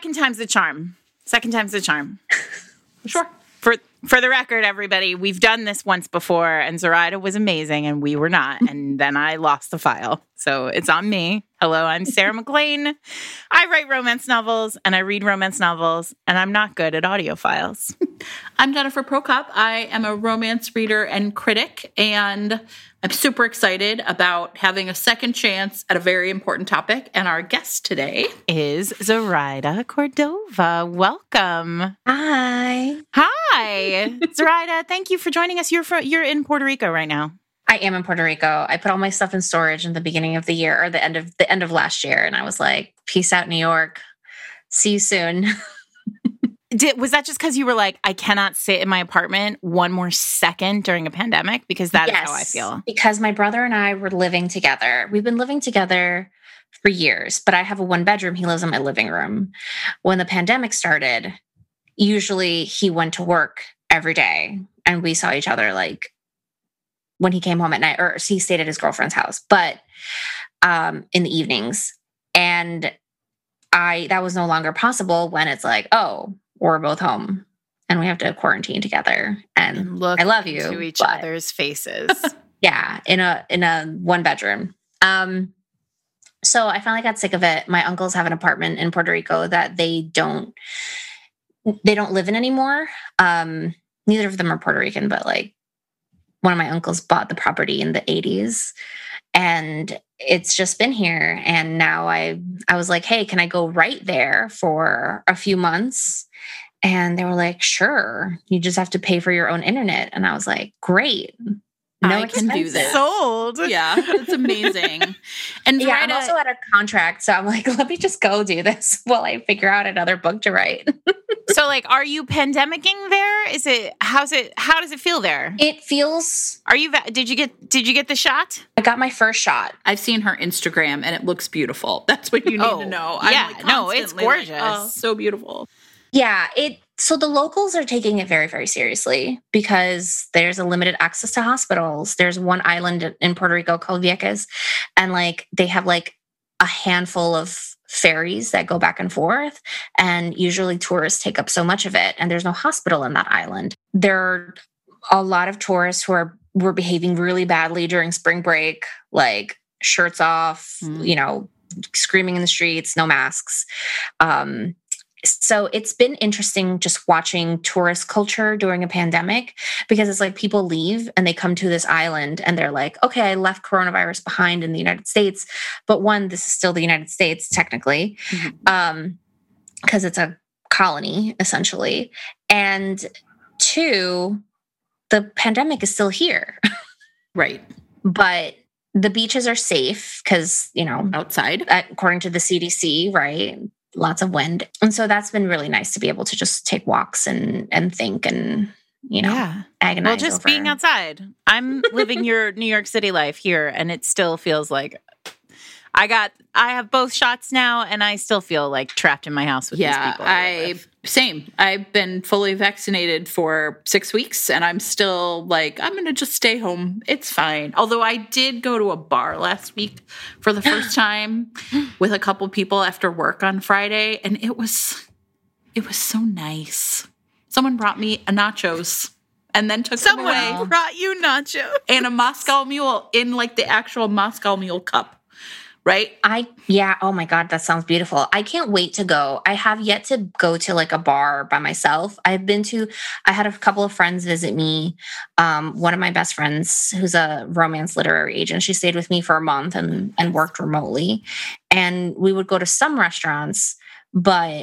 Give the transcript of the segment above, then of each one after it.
second time's the charm. Second time's the charm. Sure. For the record, everybody, we've done this once before, and Zoraida was amazing, and we were not. And then I lost the file. So it's on me. Hello, I'm Sarah McLean. I write romance novels, and I read romance novels, and I'm not good at audio files. I'm Jennifer Prokop. I am a romance reader and critic, and I'm super excited about having a second chance at a very important topic. And our guest today is Zoraida Cordova. Welcome. Hi. Hi, Zoraida. Thank you for joining us. You're in Puerto Rico right now. I am in Puerto Rico. I put all my stuff in storage in the beginning of the year, or the end of last year, and I was like, "Peace out, New York. See you soon." Was that just because you were like, I cannot sit in my apartment one more second during a pandemic? Because that is how I feel. Because my brother and I were living together. We've been living together for years, but I have a 1-bedroom. He lives in my living room. When the pandemic started, usually he went to work every day, and we saw each other like when he came home at night, or he stayed at his girlfriend's house, but in the evenings. And that was no longer possible when it's like, oh, we're both home and we have to quarantine together. And look, I love you to each other's faces. Yeah, in a 1-bedroom. So I finally got sick of it. My uncles have an apartment in Puerto Rico that they don't live in anymore. Neither of them are Puerto Rican, but like one of my uncles bought the property in the 80s. And it's just been here. And now I was like, hey, can I go right there for a few months? And they were like, sure, you just have to pay for your own internet. And I was like, great. I can do this. Sold. Yeah, it's amazing. And yeah, I'm also out of contract. So I'm like, let me just go do this while I figure out another book to write. So like, are you pandemicking there? How does it feel there? It feels. Did you get the shot? I got my first shot. I've seen her Instagram and it looks beautiful. That's what you need to know. Yeah, it's gorgeous. Like, oh, so beautiful. Yeah, so the locals are taking it very, very seriously because there's a limited access to hospitals. There's one island in Puerto Rico called Vieques, and like they have like a handful of ferries that go back and forth, and usually tourists take up so much of it, and there's no hospital in that island. There are a lot of tourists who were behaving really badly during spring break, like shirts off, screaming in the streets, no masks. So it's been interesting just watching tourist culture during a pandemic, because it's like people leave and they come to this island and they're like, okay, I left coronavirus behind in the United States. But one, this is still the United States technically, because it's a colony essentially. And two, the pandemic is still here. Right. But the beaches are safe because, outside, according to the CDC, right? Lots of wind. And so that's been really nice to be able to just take walks and think and, agonize. Well, just being outside. I'm living your New York City life here, and it still feels like I have both shots now, and I still feel like trapped in my house with these people. Same. I've been fully vaccinated for 6 weeks, and I'm still like, I'm going to just stay home. It's fine. Although I did go to a bar last week for the first time with a couple people after work on Friday, and it was so nice. Someone brought me a nachos and then took them away. Someone brought you nachos and a Moscow Mule in like the actual Moscow Mule cup. Right? Oh my God, that sounds beautiful. I can't wait to go. I have yet to go to like a bar by myself. I had a couple of friends visit me. One of my best friends, who's a romance literary agent, she stayed with me for a month and worked remotely. And we would go to some restaurants, but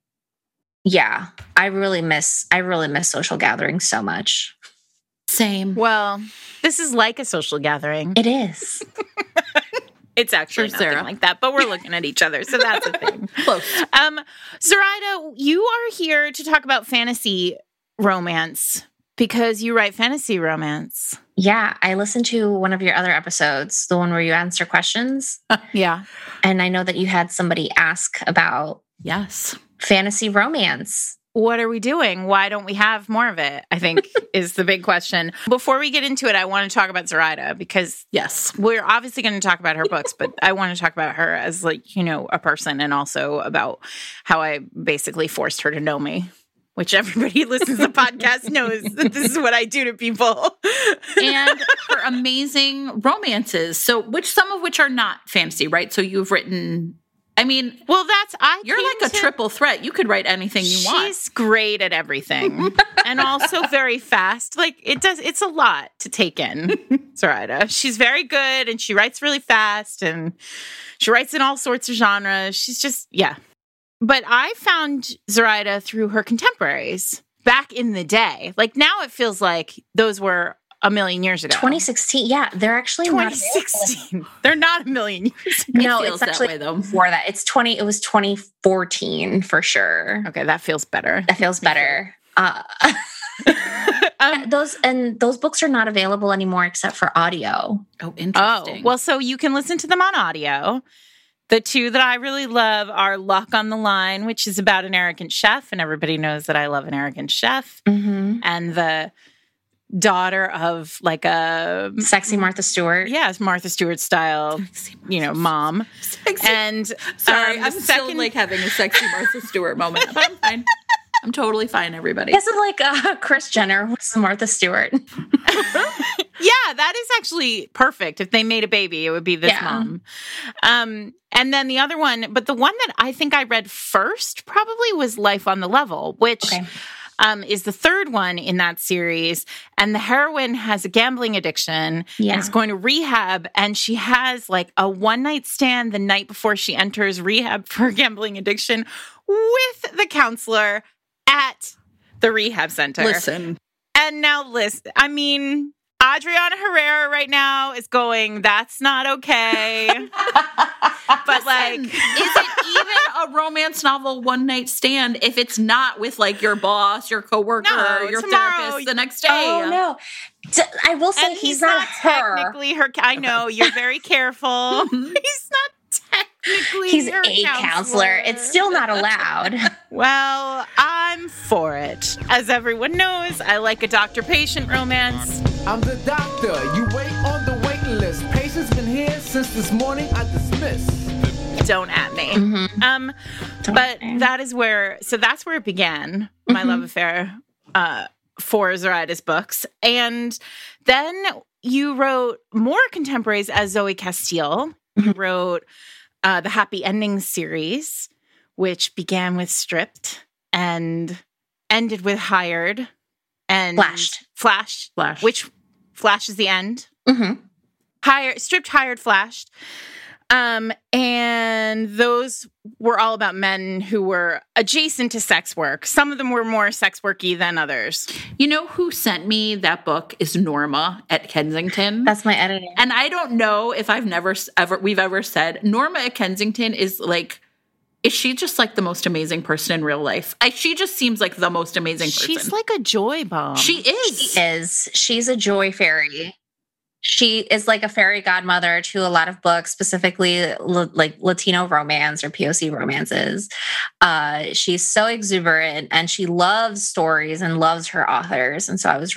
yeah, I really miss social gatherings so much. Same. Well, this is like a social gathering. It is. It's actually nothing like that, but we're looking at each other, so that's a thing. Close. Zoraida, you are here to talk about fantasy romance because you write fantasy romance. Yeah, I listened to one of your other episodes, the one where you answer questions. Yeah. And I know that you had somebody ask about yes, fantasy romance. what are we doing? Why don't we have more of it? I think is the big question. Before we get into it, I want to talk about Zoraida because Yes. we're obviously going to talk about her books, but I want to talk about her as like, you know, a person and also about how I basically forced her to know me, which everybody who listens to the podcast knows that this is what I do to people. And her amazing romances. So some of which are not fantasy, right? So you've written, I mean, Well, you're like a triple threat. You could write anything you want. She's great at everything and also very fast. Like it's a lot to take in, Zoraida. She's very good and she writes really fast and she writes in all sorts of genres. She's just, yeah. But I found Zoraida through her contemporaries back in the day. Like now it feels like those were a million years ago. 2016. Yeah, they're actually not 2016. They're not a million years ago. No, feels it's actually that way, though. before that. It was 2014 for sure. Okay, that feels better. That feels better. Those books are not available anymore except for audio. Oh, Oh, interesting. well, so you can listen to them on audio. The two that I really love are Luck on the Line, which is about an arrogant chef, and everybody knows that I love an arrogant chef. Mm-hmm. And the daughter of like a Sexy Martha Stewart. yes, Martha Stewart style, you know, mom. And Sorry, the I'm still like having a sexy Martha Stewart moment, but I'm fine. I'm totally fine, everybody. Guess it's like Kris Jenner was Martha Stewart. Yeah, that is actually perfect. If they made a baby, it would be this mom. And then the other one, but the one that I think I read first probably was Life on the Level, which is the third one in that series. And the heroine has a gambling addiction and is going to rehab. And she has like a one-night stand the night before she enters rehab for gambling addiction with the counselor at the rehab center. Listen. And now listen, I mean, Adriana Herrera right now is going, that's not okay. But like, Is it even a romance novel one night stand if it's not with like your boss, your coworker, No, your tomorrow- therapist the next day? Oh no! I will say and he's not her. technically her. I know, you're very careful. He's not technically He's her a counselor. It's still not allowed. Well, I'm for it. As everyone knows, I like a doctor-patient romance. I'm the doctor. You wait on the waiting list. Patient's been here since this morning. I dismiss. Don't at me. Mm-hmm. But that is where, so that's where it began, my love affair for Zoraida's books. And then you wrote more contemporaries as Zoe Castile. You wrote the Happy Endings series, which began with Stripped and ended with Hired and Flashed, which Flash is the end. Mm-hmm. Stripped, Hired, Flashed. And those were all about men who were adjacent to sex work. Some of them were more sex worky than others. You know who sent me that book is Norma at Kensington. That's my editor. And I don't know if we've ever said Norma at Kensington is she just like the most amazing person in real life? She just seems like the most amazing person. She's like a joy bomb. She is. She's a joy fairy. She is like a fairy godmother to a lot of books, specifically like Latino romance or POC romances. She's so exuberant and she loves stories and loves her authors. And so I was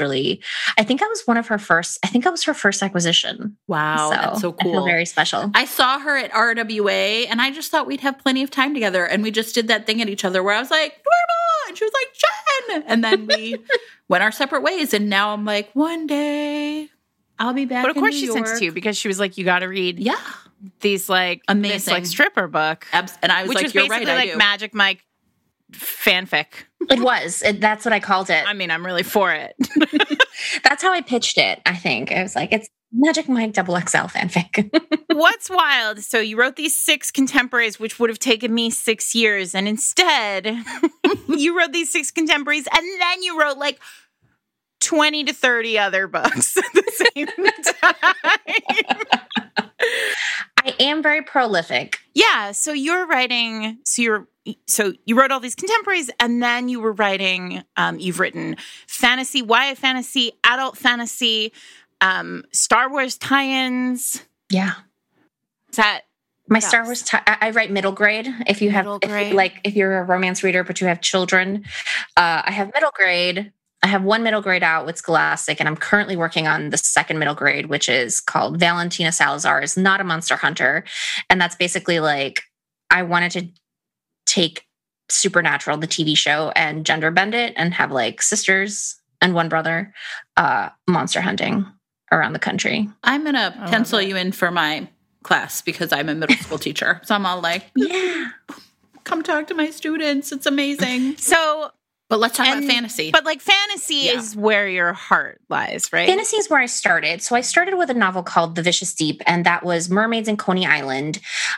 her first acquisition. Wow, that's so cool. I feel very special. I saw her at RWA and I just thought we'd have plenty of time together. And we just did that thing at each other where I was like, Norma! And she was like, Jen! And then we went our separate ways. And now I'm like, one day I'll be back. But of course in she New sent it York. to you because she was like, you got to read these like amazing this like stripper book. And I was which like, was you're basically right, I like do. Magic Mike fanfic. It was. That's what I called it. I mean, I'm really for it. That's how I pitched it, I think. I was like, it's Magic Mike XXL fanfic. What's wild? So you wrote these 6 contemporaries, which would have taken me 6 years. And instead, you wrote these 6 contemporaries and then you wrote like 20 to 30 other books at the same time. I am very prolific. Yeah. So you're writing, so you wrote all these contemporaries and then you were writing, you've written fantasy, YA fantasy, adult fantasy, Star Wars tie-ins. Yeah. Is that My What Star else? Wars, I write middle grade. If you have, Middle grade. if you're a romance reader, but you have children, I have middle grade. I have one middle grade out with Scholastic, and I'm currently working on the second middle grade, which is called Valentina Salazar is Not a Monster Hunter. And that's basically like, I wanted to take Supernatural, the TV show, and gender bend it and have like sisters and one brother monster hunting around the country. I'm going to love pencil it. you in for my class because I'm a middle school teacher. So I'm all like, Yeah. come talk to my students. It's amazing. So, But let's talk And- about fantasy. but like fantasy Yeah. is where your heart lies, right? Fantasy is where I started. So I started with a novel called The Vicious Deep, and that was mermaids in Coney Island.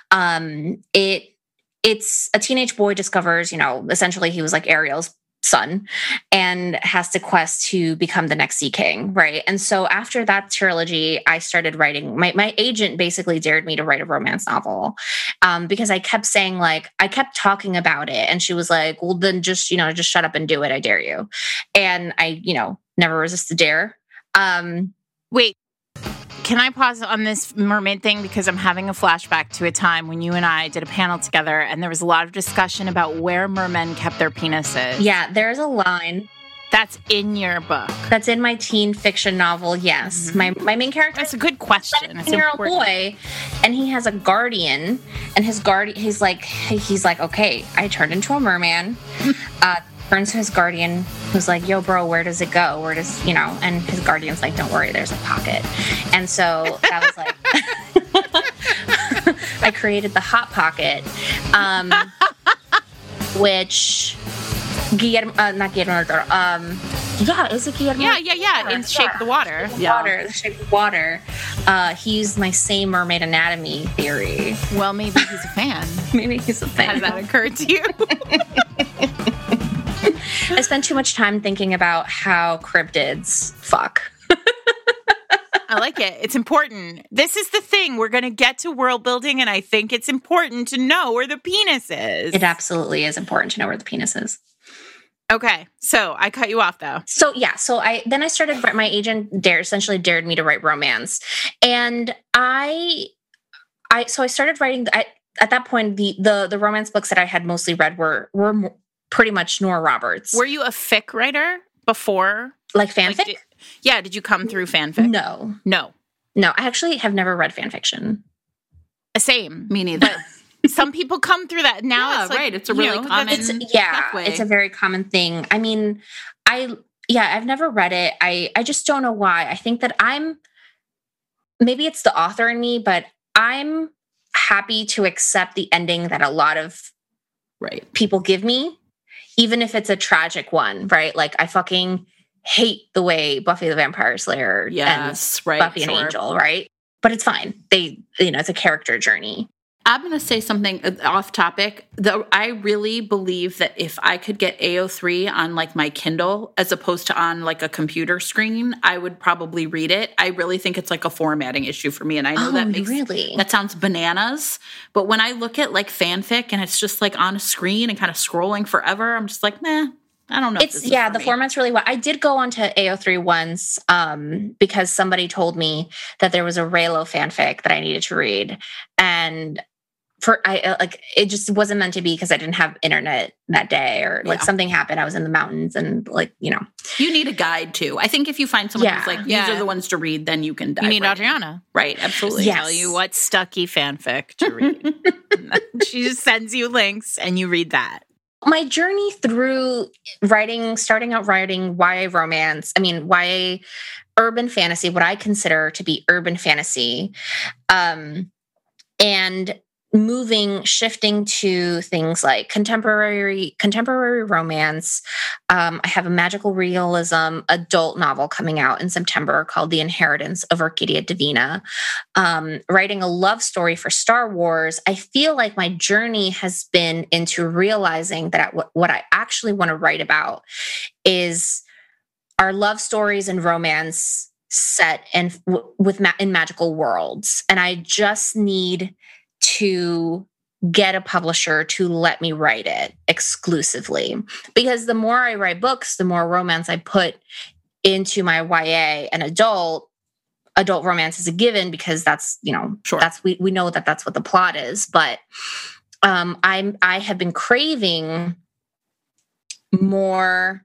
It's a teenage boy discovers, essentially he was like Ariel's son and has to quest to become the next Sea King, right? And so after that trilogy, I started writing. My agent basically dared me to write a romance novel because I kept saying I kept talking about it, and she was like, "Well, then just shut up and do it. I dare you." And I never resist the dare. Wait, can I pause on this mermaid thing? Because I'm having a flashback to a time when you and I did a panel together and there was a lot of discussion about where mermen kept their penises. Yeah, there's a line That's in your book. that's in my teen fiction novel. Yes, my main character That's a good question. It's 17-year-old important. boy, and he has a guardian, and his guardian, he's like, okay, I turned into a merman. Turns to his guardian, who's like, yo, bro, where does it go? Where does, and his guardian's like, don't worry, there's a pocket. And so that was like, I created the Hot Pocket, which Guillermo, not Guillermo, is it Guillermo? Yeah. In Shape of the Water. Water, the shape of water. He used my same mermaid anatomy theory. Well, maybe he's a fan. Maybe he's a fan. Has that occurred to you? I spent too much time thinking about how cryptids fuck. I like it. It's important. This is the thing. We're going to get to world building, and I think it's important to know where the penis is. It absolutely is important to know where the penis is. Okay, so I cut you off though. So yeah, I started. My agent essentially dared me to write romance, and I started writing. At that point, the romance books that I had mostly read were pretty much Nora Roberts. Were you a fic writer before? Like fanfic? Did you come through fanfic? No. I actually have never read fanfiction. Same. Me neither. Some people come through that now. Yeah, it's like, right. It's a really common pathway. It's a very common thing. I mean, I've never read it. I just don't know why. I think that maybe it's the author in me, but I'm happy to accept the ending that a lot of people give me, even if it's a tragic one, right? Like I fucking hate the way Buffy the Vampire Slayer ends Buffy and Angel, right? But it's fine. It's a character journey. I'm going to say something off topic. I really believe that if I could get AO3 on like my Kindle as opposed to on like a computer screen, I would probably read it. I really think it's like a formatting issue for me. And I know that sounds bananas. But when I look at like fanfic and it's just like on a screen and kind of scrolling forever, I'm just like, meh. I don't know. The format's really well. I did go onto AO3 once because somebody told me that there was a Raylo fanfic that I needed to read, and it just wasn't meant to be because I didn't have internet that day, or something happened. I was in the mountains, and you need a guide too. I think if you find someone who's like, these are the ones to read, then you can dive. You need Adriana, right? Absolutely. Yes. Tell you what stucky fanfic to read. She just sends you links, and you read that. My journey through starting out writing YA romance, YA urban fantasy, what I consider to be urban fantasy, and shifting to things like contemporary romance. I have a magical realism adult novel coming out in September called The Inheritance of Orquídea Divina. Writing a love story for Star Wars. I feel like my journey has been into realizing that what I actually want to write about is our love stories and romance set in magical worlds. And I just need to get a publisher to let me write it exclusively, because the more I write books, the more romance I put into my YA and adult, adult romance is a given because that's, Sure. that's we know that that's what the plot is. But I have been craving more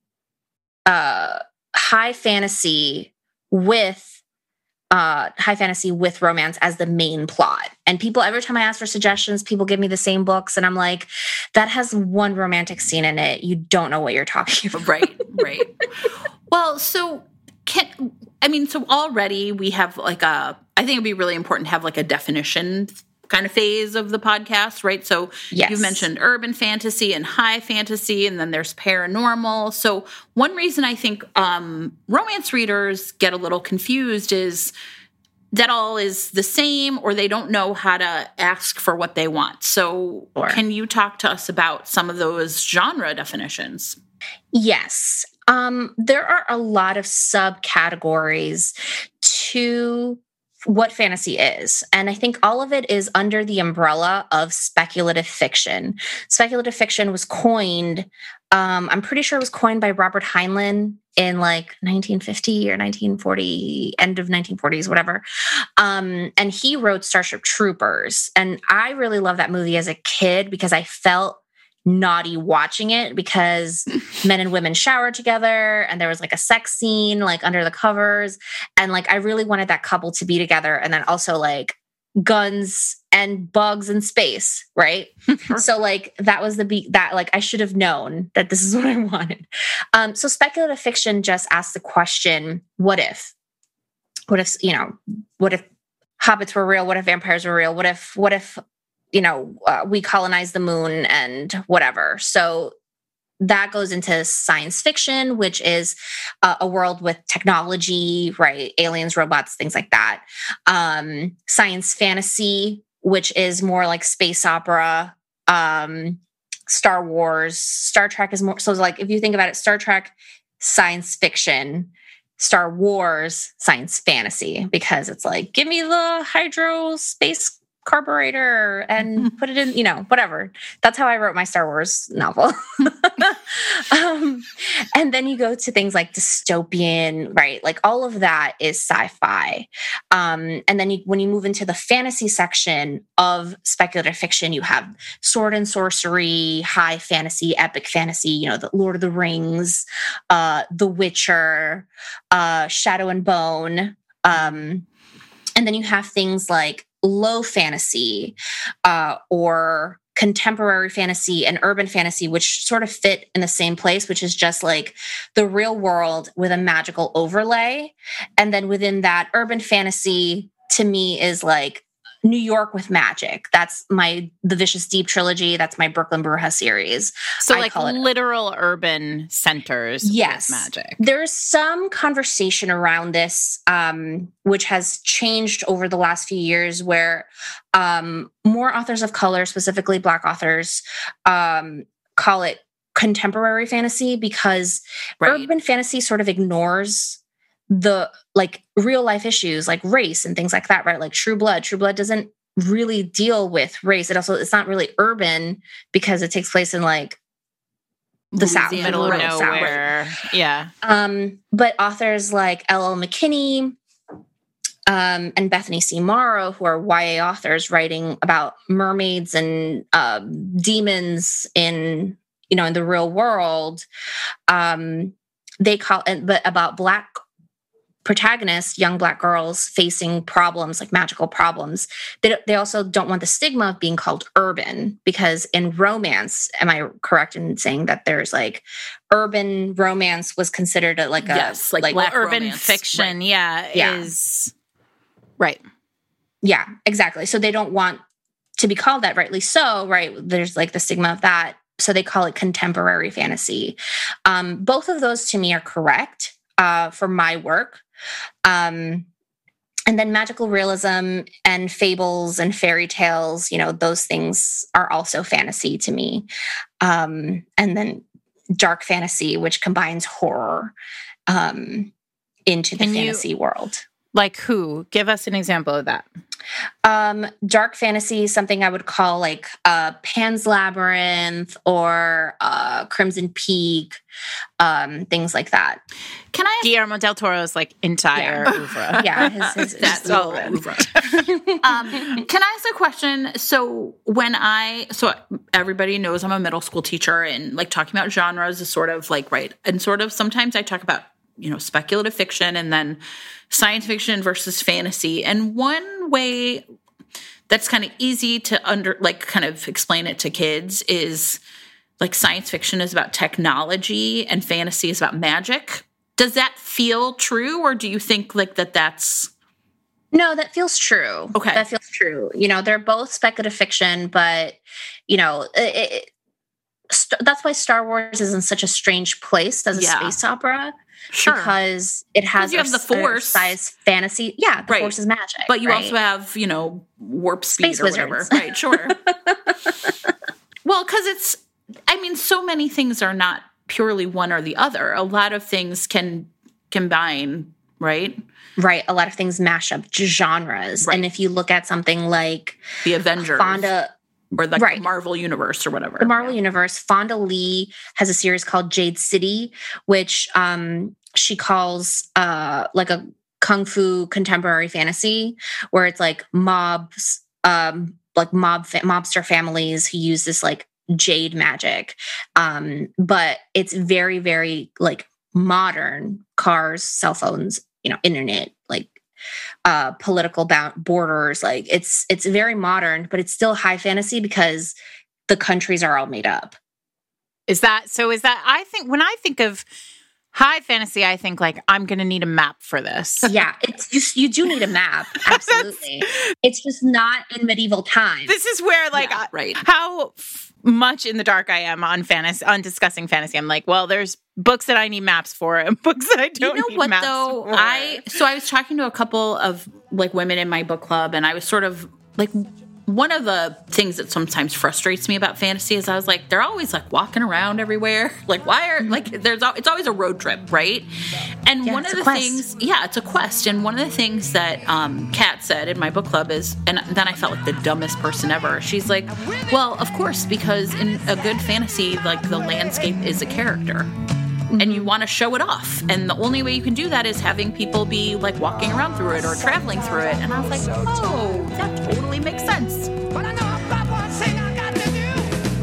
high fantasy with romance as the main plot. And people, every time I ask for suggestions, people give me the same books, and I'm like, that has one romantic scene in it. You don't know what you're talking about. Right. Well, so already we have like I think it'd be really important to have like a definition kind of phase of the podcast, right? So Yes. You've mentioned urban fantasy and high fantasy, and then there's paranormal. So one reason I think romance readers get a little confused is that all is the same, or they don't know how to ask for what they want. So Sure. Can you talk to us about some of those genre definitions? Yes. There are a lot of subcategories to what fantasy is. And I think all of it is under the umbrella of speculative fiction. Speculative fiction was coined, I'm pretty sure it was coined by Robert Heinlein in like 1950 or 1940, end of 1940s, whatever. And he wrote Starship Troopers. And I really loved that movie as a kid because I felt naughty watching it because men and women showered together and there was like a sex scene like under the covers, and like I really wanted that couple to be together, and then also like guns and bugs in space, right? So like that was that like I should have known that this is what I wanted. So speculative fiction just asks the question, what if hobbits were real? What if vampires were real? What if we colonize the moon and whatever. So that goes into science fiction, which is a world with technology, right? Aliens, robots, things like that. Science fantasy, which is more like space opera. Star Wars, Star Trek is more. So like if you think about it, Star Trek, science fiction. Star Wars, science fantasy, because it's like, give me the hydro space carburetor and put it in, whatever. That's how I wrote my Star Wars novel. And then you go to things like dystopian, right? Like all of that is sci-fi. And then when you move into the fantasy section of speculative fiction, you have sword and sorcery, high fantasy, epic fantasy, the Lord of the Rings, The Witcher, Shadow and Bone. And then you have things like low fantasy or contemporary fantasy and urban fantasy, which sort of fit in the same place, which is just like the real world with a magical overlay. And then within that, urban fantasy to me is like New York with magic. That's the Vicious Deep trilogy. That's my Brooklyn Bruja series. So like literal urban centers yes. with magic. There's some conversation around this, which has changed over the last few years, where more authors of color, specifically Black authors, call it contemporary fantasy because urban fantasy sort of ignores the like real life issues like race and things like that, right? Like True Blood doesn't really deal with race. It's not really urban because it takes place in like the South, middle of nowhere. South. Yeah. But authors like L.L. McKinney and Bethany C. Morrow, who are YA authors writing about mermaids and demons in the real world, they call it, but about Black protagonists, young Black girls facing problems like magical problems. They also don't want the stigma of being called urban, because in romance, am I correct in saying that there's like urban romance was considered like Black urban romance. fiction? Right. Is right. Yeah, exactly. So they don't want to be called that, rightly so, right? There's like the stigma of that. So they call it contemporary fantasy. Both of those to me are correct for my work. And then magical realism and fables and fairy tales, those things are also fantasy to me. And then dark fantasy, which combines horror into the fantasy world. Like who? Give us an example of that. Dark fantasy is something I would call like Pan's Labyrinth or Crimson Peak, things like that. Can I ask Guillermo del Toro's like entire oeuvre. Yeah, his That's all all over. Can I ask a question? So everybody knows I'm a middle school teacher, and like talking about genres is sort of like right, and sort of sometimes I talk about speculative fiction and then science fiction versus fantasy. And one way that's kind of easy to kind of explain it to kids is like science fiction is about technology and fantasy is about magic. Does that feel true, or do you think like that's... No, that feels true. Okay. That feels true. They're both speculative fiction, but, that's why Star Wars is in such a strange place as a space opera. Sure. Because it has you have the Force. Size fantasy. Yeah, the Force is magic. But you also have, warp speed Space or wizards. whatever. Right, sure. Well, because so many things are not purely one or the other. A lot of things can combine, right? Right. A lot of things mash up genres. Right. And if you look at something like the Avengers. Fonda... Or like the Marvel Universe or whatever. The Marvel Universe. Fonda Lee has a series called Jade City, which she calls like a kung fu contemporary fantasy, where it's like mobs, mobster families who use this like jade magic. But it's very, very like modern: cars, cell phones, internet, like political borders. Like it's very modern, but it's still high fantasy because the countries are all made up. I think when I think of high fantasy, I think like I'm going to need a map for this. Yeah, you do need a map. Absolutely. It's just not in medieval times. This is where like how much in the dark I am on discussing fantasy. I'm like, well, there's books that I need maps for and books that I don't need maps for. I was talking to a couple of like women in my book club, and I was sort of like, one of the things that sometimes frustrates me about fantasy is I was like, they're always like walking around everywhere. Like, why are like it's always a road trip, right? And one of the things, it's a quest. And one of the things that Kat said in my book club is, and then I felt like the dumbest person ever. She's like, well, of course, because in a good fantasy, like the landscape is a character. And you want to show it off. And the only way you can do that is having people be like walking around through it or traveling through it. And I was like, oh, that totally makes sense. But I know about one thing I got to do.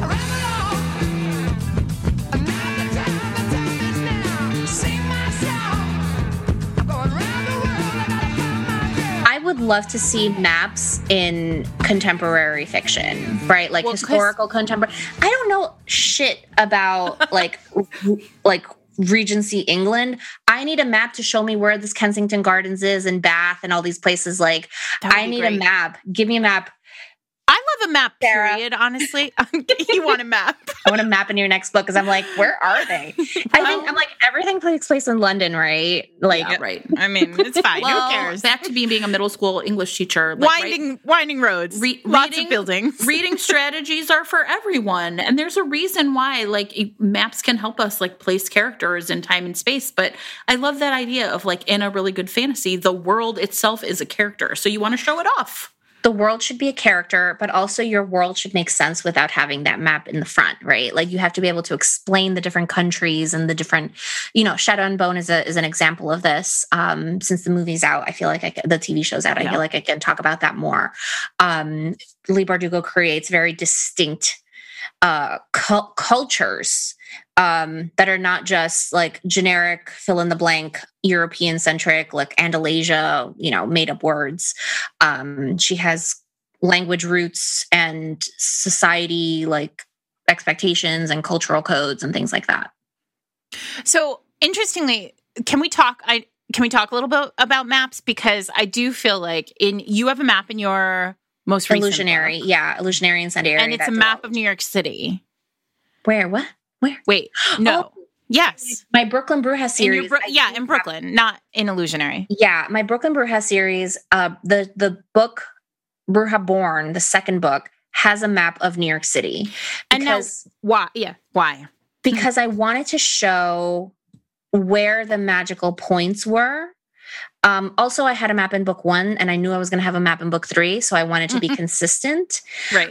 Another time is now. Sing my song. I'm going around the world. I gotta find my girl. I would love to see maps in contemporary fiction, right? Like historical contemporary. I don't know shit about like Regency England. I need a map to show me where this Kensington Gardens is and Bath and all these places. Like, I need a map. Give me a map. I love a map, period, honestly. You want a map. I want a map in your next book because I'm like, where are they? I'm like, everything takes place in London, right? Like, yeah, right. I mean, it's fine. Well, who cares? Back to being a middle school English teacher. Like, winding roads, lots of buildings. Reading strategies are for everyone. And there's a reason why, like, maps can help us, like, place characters in time and space. But I love that idea of, like, in a really good fantasy, the world itself is a character. So you want to show it off. The world should be a character, but also your world should make sense without having that map in the front, right? Like you have to be able to explain the different countries and the different, Shadow and Bone is an example of this. Since the movie's out, I feel like the TV show's out. I feel like I can talk about that more. Leigh Bardugo creates very distinct cultures that are not just like generic fill in the blank European centric, like Andalasia, made up words. She has language roots and society like expectations and cultural codes and things like that. So interestingly, can we talk a little bit about maps? Because I do feel like you have a map in your most recent Illusionary. book. Yeah. Illusionary Incendiary. And it's a map of New York City. Where? What? Where? Wait, no. Oh. Yes. My Brooklyn Bruja series. In Brooklyn, not in Illusionary. Yeah. My Brooklyn Bruja series, the book Bruja Born, the second book, has a map of New York City. And now, why? Yeah. Why? Because I wanted to show where the magical points were. Also, I had a map in book 1, and I knew I was going to have a map in book 3, so I wanted to be consistent. Right.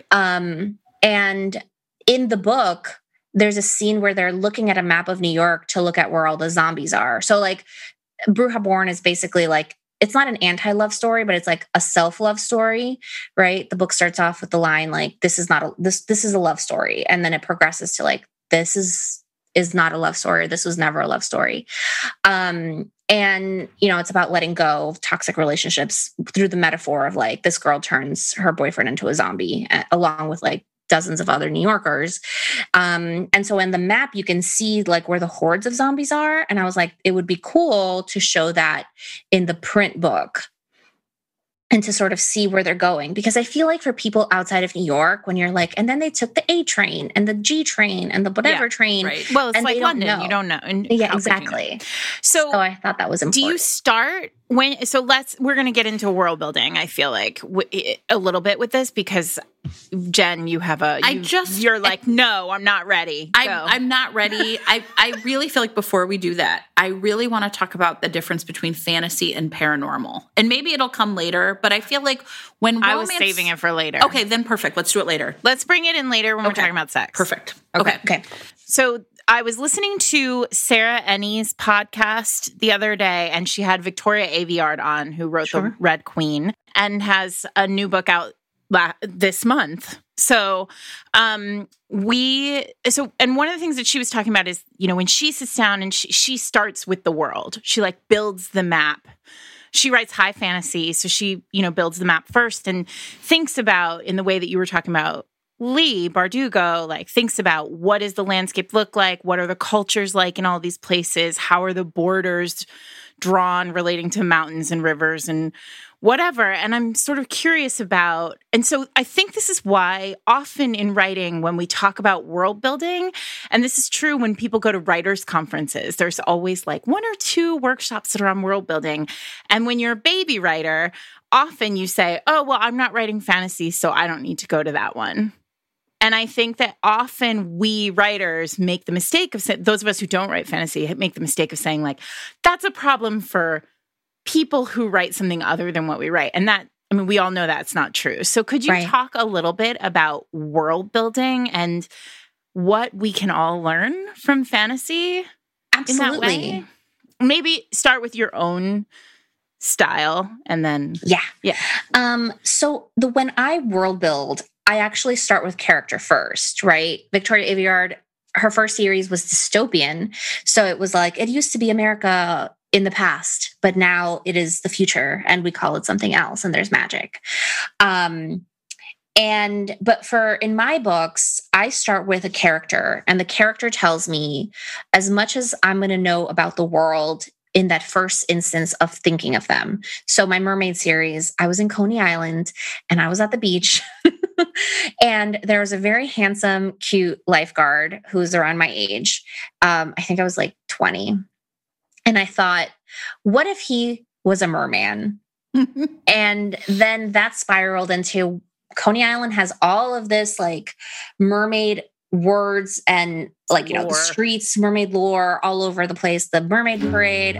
And in the book, there's a scene where they're looking at a map of New York to look at where all the zombies are. So like Bruja Born is basically like, it's not an anti-love story, but it's like a self-love story, right? The book starts off with the line like, this is a love story. And then it progresses to like, this is not a love story. This was never a love story. And, you know, it's about letting go of toxic relationships through the metaphor of like, this girl turns her boyfriend into a zombie, along with like dozens of other New Yorkers. And so in the map, you can see like where the hordes of zombies are. And I was like, it would be cool to show that in the print book and to sort of see where they're going. Because I feel like for people outside of New York, when you're like, and then they took the A train and the G train and the whatever train. Right. Well, it's and like London. know. You don't know. And Yeah, how could you know? exactly. So I thought that was important. do you start we're going to get into world building, I feel like, a little bit with this, because Jen, you have you're like, no, I'm not ready. I'm not ready. I really feel like before we do that, I really want to talk about the difference between fantasy and paranormal. And maybe it'll come later, but I feel like when I was saving it for later. Okay, then perfect. Let's do it later. Let's bring it in later when we're talking about sex. Perfect. Okay. So I was listening to Sarah Ennie's podcast the other day, and she had Victoria Aveyard on, who wrote The Red Queen, and has a new book out this month. So, and one of the things that she was talking about is, you know, when she sits down and she starts with the world, she like builds the map. She writes high fantasy, so she, you know, builds the map first and thinks about, in the way that you were talking about, Leigh Bardugo, like thinks about what does the landscape look like? What are the cultures like in all these places? How are the borders drawn relating to mountains and rivers and whatever? And I'm sort of curious about, and so I think this is why often in writing, when we talk about world building, and this is true when people go to writers' conferences, there's always like 1 or 2 workshops that are on world building. And when you're a baby writer, often you say, oh, well, I'm not writing fantasy, so I don't need to go to that one. And I think that often we writers make the mistake of those of us who don't write fantasy make the mistake of saying like, that's a problem for people who write something other than what we write. And that, I mean, we all know that's not true. So could you talk a little bit about world building and what we can all learn from fantasy in that way? Maybe start with your own style and then. Yeah. So when I world build, I actually start with character first, right? Victoria Aveyard, her first series was dystopian. So it was like, it used to be America in the past, but now it is the future and we call it something else and there's magic. But in my books, I start with a character and the character tells me as much as I'm going to know about the world in that first instance of thinking of them. So my mermaid series, I was in Coney Island and I was at the beach and there was a very handsome, cute lifeguard who was around my age. I think I was like 20. And I thought, what if he was a merman? And then that spiraled into Coney Island has all of this like mermaid words and like, you know, the streets, mermaid lore all over the place, the mermaid parade.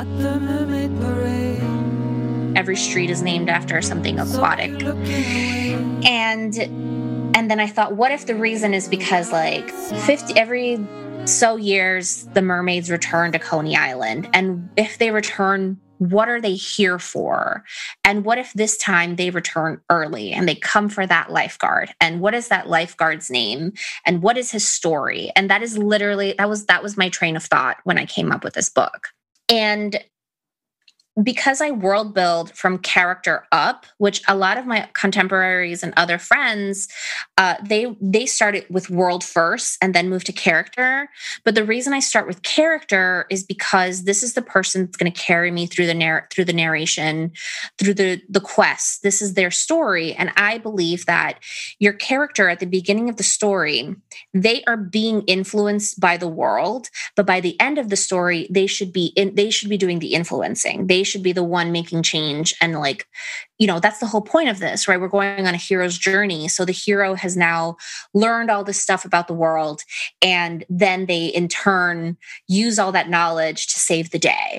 Every street is named after something aquatic. And then I thought, what if the reason is because like every so years, the mermaids return to Coney Island. And if they return, what are they here for? And what if this time they return early and they come for that lifeguard? And what is that lifeguard's name? And what is his story? And that is literally, that was my train of thought when I came up with this book. And because I world build from character up, which a lot of my contemporaries and other friends, they started with world first and then moved to character. But the reason I start with character is because this is the person that's going to carry me through the narration, through the quest. This is their story, and I believe that your character at the beginning of the story, they are being influenced by the world, but by the end of the story, they should be doing the influencing. They should be the one making change. And like, you know, that's the whole point of this, right? We're going on a hero's journey. So the hero has now learned all this stuff about the world. And then they in turn use all that knowledge to save the day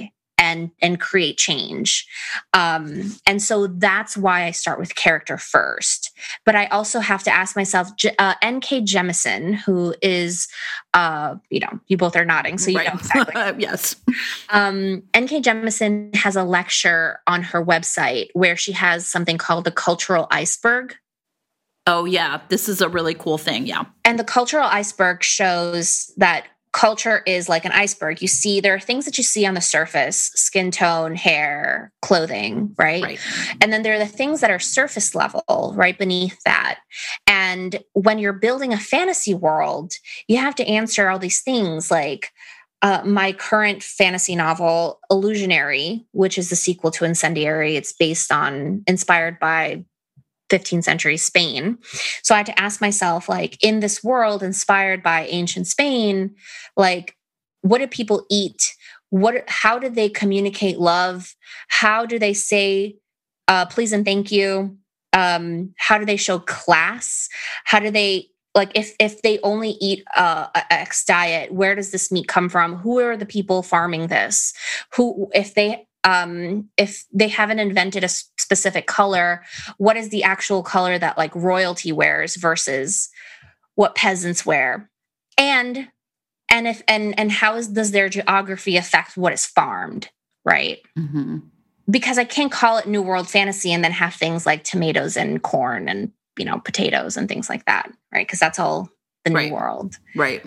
and create change. And so that's why I start with character first. But I also have to ask myself, N.K. Jemisin, who is, you both are nodding, so you know exactly. Yes. N.K. Jemisin has a lecture on her website where she has something called the cultural iceberg. Oh, yeah. This is a really cool thing. Yeah. And the cultural iceberg shows that culture is like an iceberg. There are things that you see on the surface, skin tone, hair, clothing, right? And then there are the things that are surface level, right beneath that. And when you're building a fantasy world, you have to answer all these things like, my current fantasy novel, Illusionary, which is the sequel to Incendiary. It's inspired by 15th century Spain. So I had to ask myself, like, in this world inspired by ancient Spain, like, what do people eat? How do they communicate love? How do they say please and thank you? How do they show class? How do they, like, if they only eat a X diet, where does this meat come from? Who are the people farming this? If they haven't invented a specific color, what is the actual color that like royalty wears versus what peasants wear? And how does their geography affect what is farmed, right? Mm-hmm. Because I can't call it New World Fantasy and then have things like tomatoes and corn and potatoes and things like that, right? Because that's all the New World, right?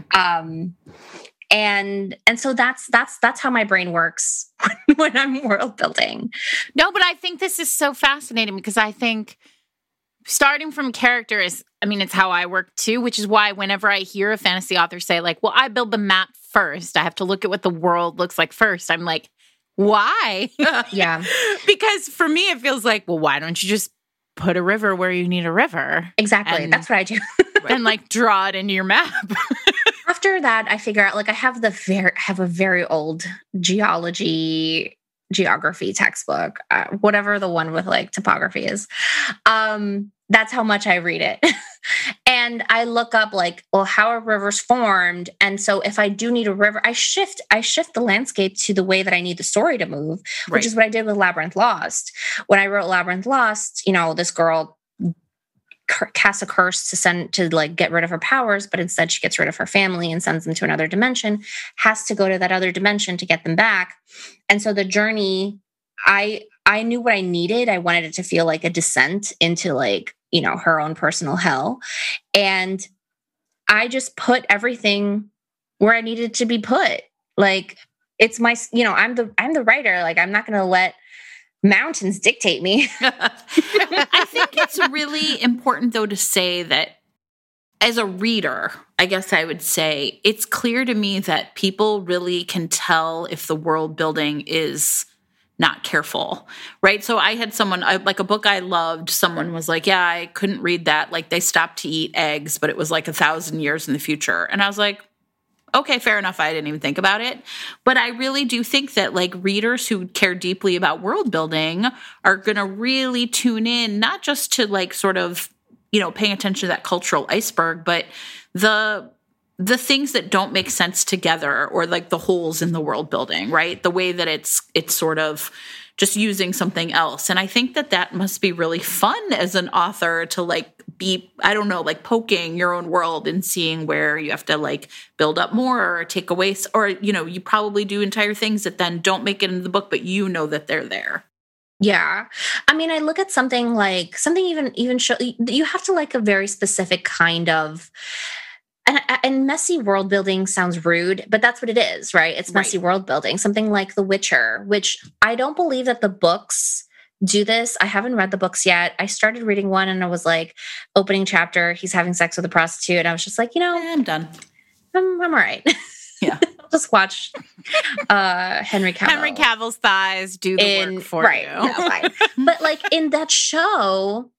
And so that's how my brain works when I'm world building. No, but I think this is so fascinating because I think starting from character is, it's how I work too, which is why whenever I hear a fantasy author say like, well, I build the map first, I have to look at what the world looks like first. I'm like, why? Yeah. Because for me, it feels like, well, why don't you just put a river where you need a river? Exactly. That's what I do. And like draw it into your map. After that, I figure out, like, I have a very old geography textbook, whatever the one with like topography is. That's how much I read it. And I look up like, well, how are rivers formed? And so if I do need a river, I shift the landscape to the way that I need the story to move, which is what I did with Labyrinth Lost. When I wrote Labyrinth Lost, this girl casts a curse to get rid of her powers, but instead she gets rid of her family and sends them to another dimension, has to go to that other dimension to get them back. And so the journey, I knew what I needed. I wanted it to feel like a descent into her own personal hell. And I just put everything where I needed to be put. Like, it's my, I'm the writer. Like, I'm not going to let mountains dictate me. I think it's really important, though, to say that as a reader, I guess I would say it's clear to me that people really can tell if the world building is not careful, right? So I had someone, like a book I loved, someone was like, yeah, I couldn't read that. Like, they stopped to eat eggs, but it was like 1,000 years in the future. And I was like, okay, fair enough. I didn't even think about it. But I really do think that like readers who care deeply about world building are going to really tune in, not just to like sort of, paying attention to that cultural iceberg, but the things that don't make sense together, or like the holes in the world building, right? The way that it's sort of just using something else. And I think that must be really fun as an author to like be, I don't know, like poking your own world and seeing where you have to like build up more or take away, or, you probably do entire things that then don't make it into the book, but that they're there. Yeah. I look at something even show, you have to like a very specific kind of, and messy world building sounds rude, but that's what it is, right? It's messy world building. Something like The Witcher, which I don't believe that the books do this. I haven't read the books yet. I started reading one and I was like, opening chapter, he's having sex with a prostitute. And I was just like, I'm done. I'm all right. Yeah. I'll just watch Henry Cavill. Henry Cavill's thighs do the work for you. No, fine. But like in that show,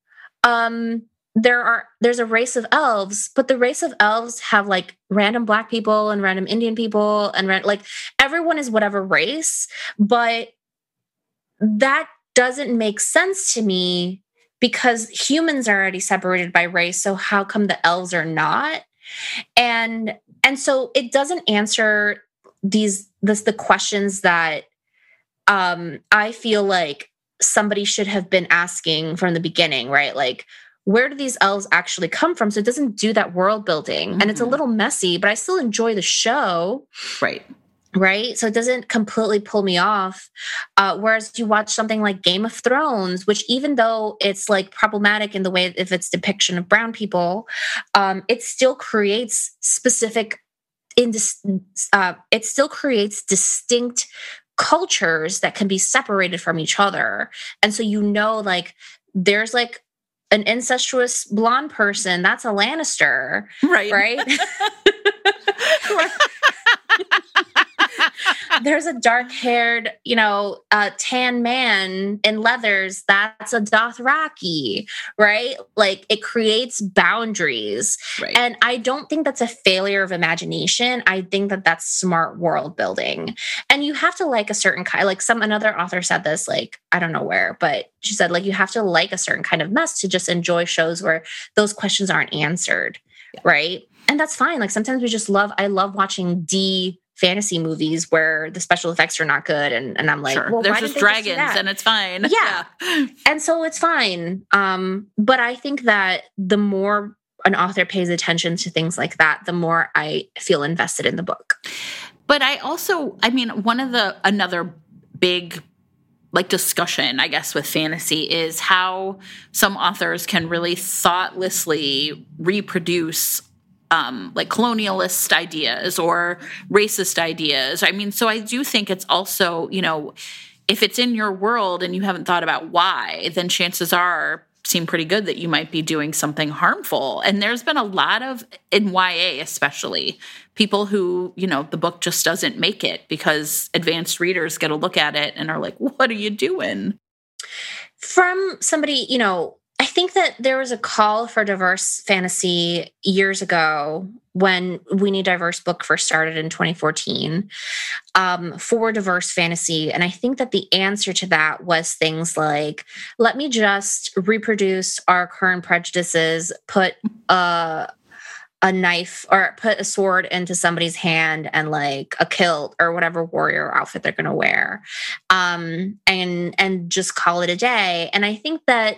there's a race of elves, but the race of elves have like random Black people and random Indian people and like everyone is whatever race, but that doesn't make sense to me because humans are already separated by race. So how come the elves are not? And so it doesn't answer the questions that I feel like somebody should have been asking from the beginning, right? Like, where do these elves actually come from? So it doesn't do that world building. And it's a little messy, but I still enjoy the show. Right. Right. So it doesn't completely pull me off. Whereas you watch something like Game of Thrones, which even though it's like problematic in the way if it's depiction of brown people, it still creates it still creates distinct cultures that can be separated from each other. And so, like, there's like an incestuous blonde person, that's a Lannister. Right. Right. There's a dark-haired, tan man in leathers. That's a Dothraki, right? Like, it creates boundaries. Right. And I don't think that's a failure of imagination. I think that that's smart world building. And you have to like a certain kind, like another author said this, like, I don't know where, but she said, like, you have to like a certain kind of mess to just enjoy shows where those questions aren't answered, right? And that's fine. Like, sometimes I love watching fantasy movies where the special effects are not good, and I'm like, well, there's why just didn't they just do dragons that? and it's fine. Yeah. And so it's fine. But I think that the more an author pays attention to things like that, the more I feel invested in the book. But another big like discussion, I guess, with fantasy is how some authors can really thoughtlessly reproduce like colonialist ideas or racist ideas. I mean, so I do think it's also, if it's in your world and you haven't thought about why, then chances seem pretty good that you might be doing something harmful. And there's been a lot of, in YA especially, people who, the book just doesn't make it because advanced readers get a look at it and are like, what are you doing? From somebody, I think that there was a call for diverse fantasy years ago when We Need Diverse book first started in 2014 for diverse fantasy. And I think that the answer to that was things like, let me just reproduce our current prejudices, put a knife or put a sword into somebody's hand and like a kilt or whatever warrior outfit they're going to wear, and just call it a day. And I think that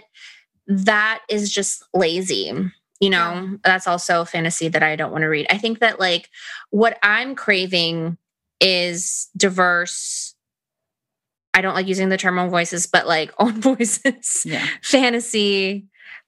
is just lazy. That's also fantasy that I don't want to read. I think that like what I'm craving is diverse. I don't like using the term own voices, but like own voices, fantasy,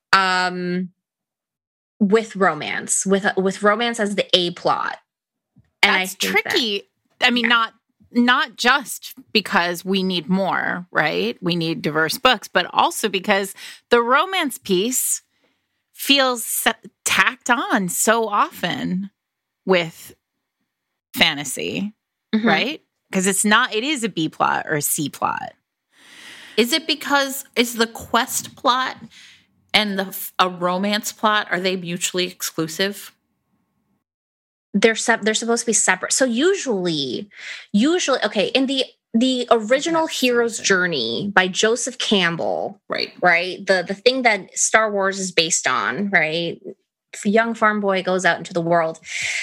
with romance, with romance as the A plot. And that's tricky. Not just because we need more, right? We need diverse books, but also because the romance piece feels tacked on so often with fantasy, right? Because it is a B plot or a C plot. Is it because is the quest plot and a romance plot, are they mutually exclusive? They're supposed to be separate. So usually, okay, in the original Hero's Journey by Joseph Campbell, right, the thing that Star Wars is based on, right? A young farm boy goes out into the world.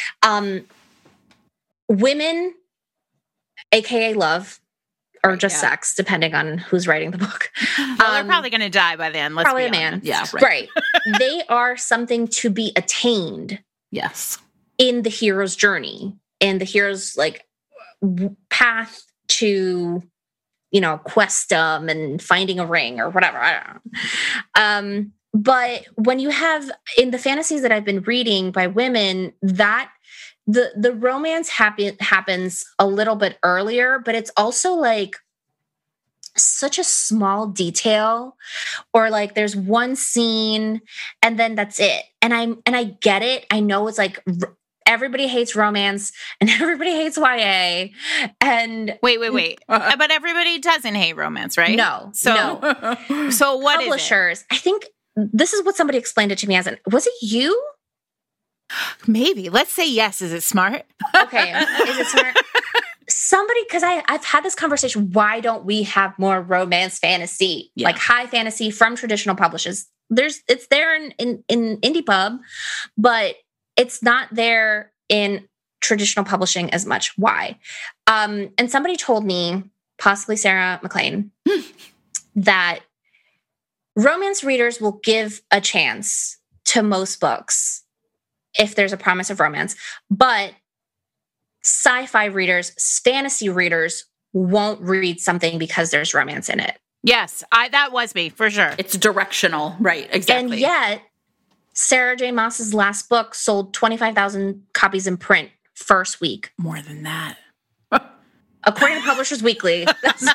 Women, aka love, or just sex, depending on who's writing the book. Well, they're probably going to die by then. Let's probably be a man. Yeah, right. They are something to be attained. Yes. In the hero's journey, and the hero's like path to, questum and finding a ring or whatever. I don't know. But when you have in the fantasies that I've been reading by women, that the romance happens a little bit earlier, but it's also like such a small detail, or like there's one scene and then that's it. And I get it. I know it's like everybody hates romance and everybody hates YA. And wait. But everybody doesn't hate romance, right? No. So what publishers, is it? I think this is what somebody explained it to me as was it you? Maybe. Let's say yes. Is it smart? Okay. Is it smart? Somebody, because I've had this conversation. Why don't we have more romance fantasy, like high fantasy from traditional publishers? It's there in indie pub, but it's not there in traditional publishing as much. Why? And somebody told me possibly Sarah McLean, that romance readers will give a chance to most books if there's a promise of romance, but sci-fi readers, fantasy readers won't read something because there's romance in it. Yes, that was me for sure. It's directional, right? Exactly. And yet, Sarah J. Maas's last book sold 25,000 copies in print first week. More than that. According to Publishers Weekly.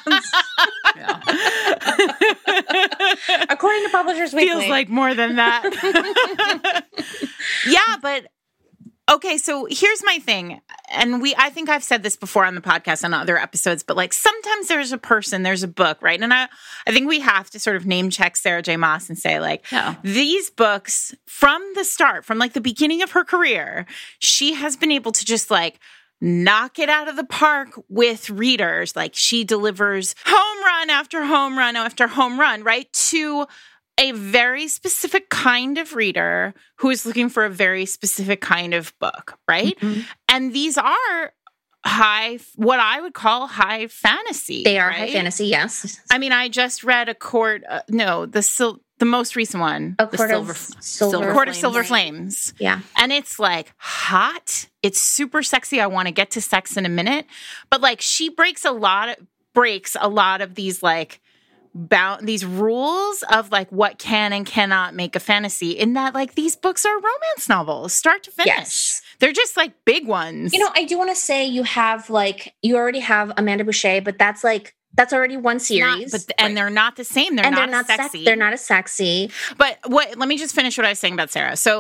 According to Publishers Weekly. Feels like more than that. Yeah, but okay, so here's my thing. And I think I've said this before on the podcast on other episodes, but like sometimes there's a book, right? And I think we have to sort of name check Sarah J. Maas and say like, these books from the start, from like the beginning of her career, she has been able to just like knock it out of the park with readers. Like she delivers home run after home run after home run, right? To a very specific kind of reader who is looking for a very specific kind of book, right? Mm-hmm. And these are what I would call high fantasy. They are right? high fantasy, yes. I mean, I just read the most recent one. Court of Silver Flames. Yeah. And it's like hot. It's super sexy. I want to get to sex in a minute. But like she breaks a lot of these like these rules of like what can and cannot make a fantasy, in that like these books are romance novels start to finish. Yes. They're just like big ones. You know, I do want to say you already have Amanda Boucher, but that's already one series. And they're not the same. They're not sexy. They're not as sexy. But let me just finish what I was saying about Sarah. So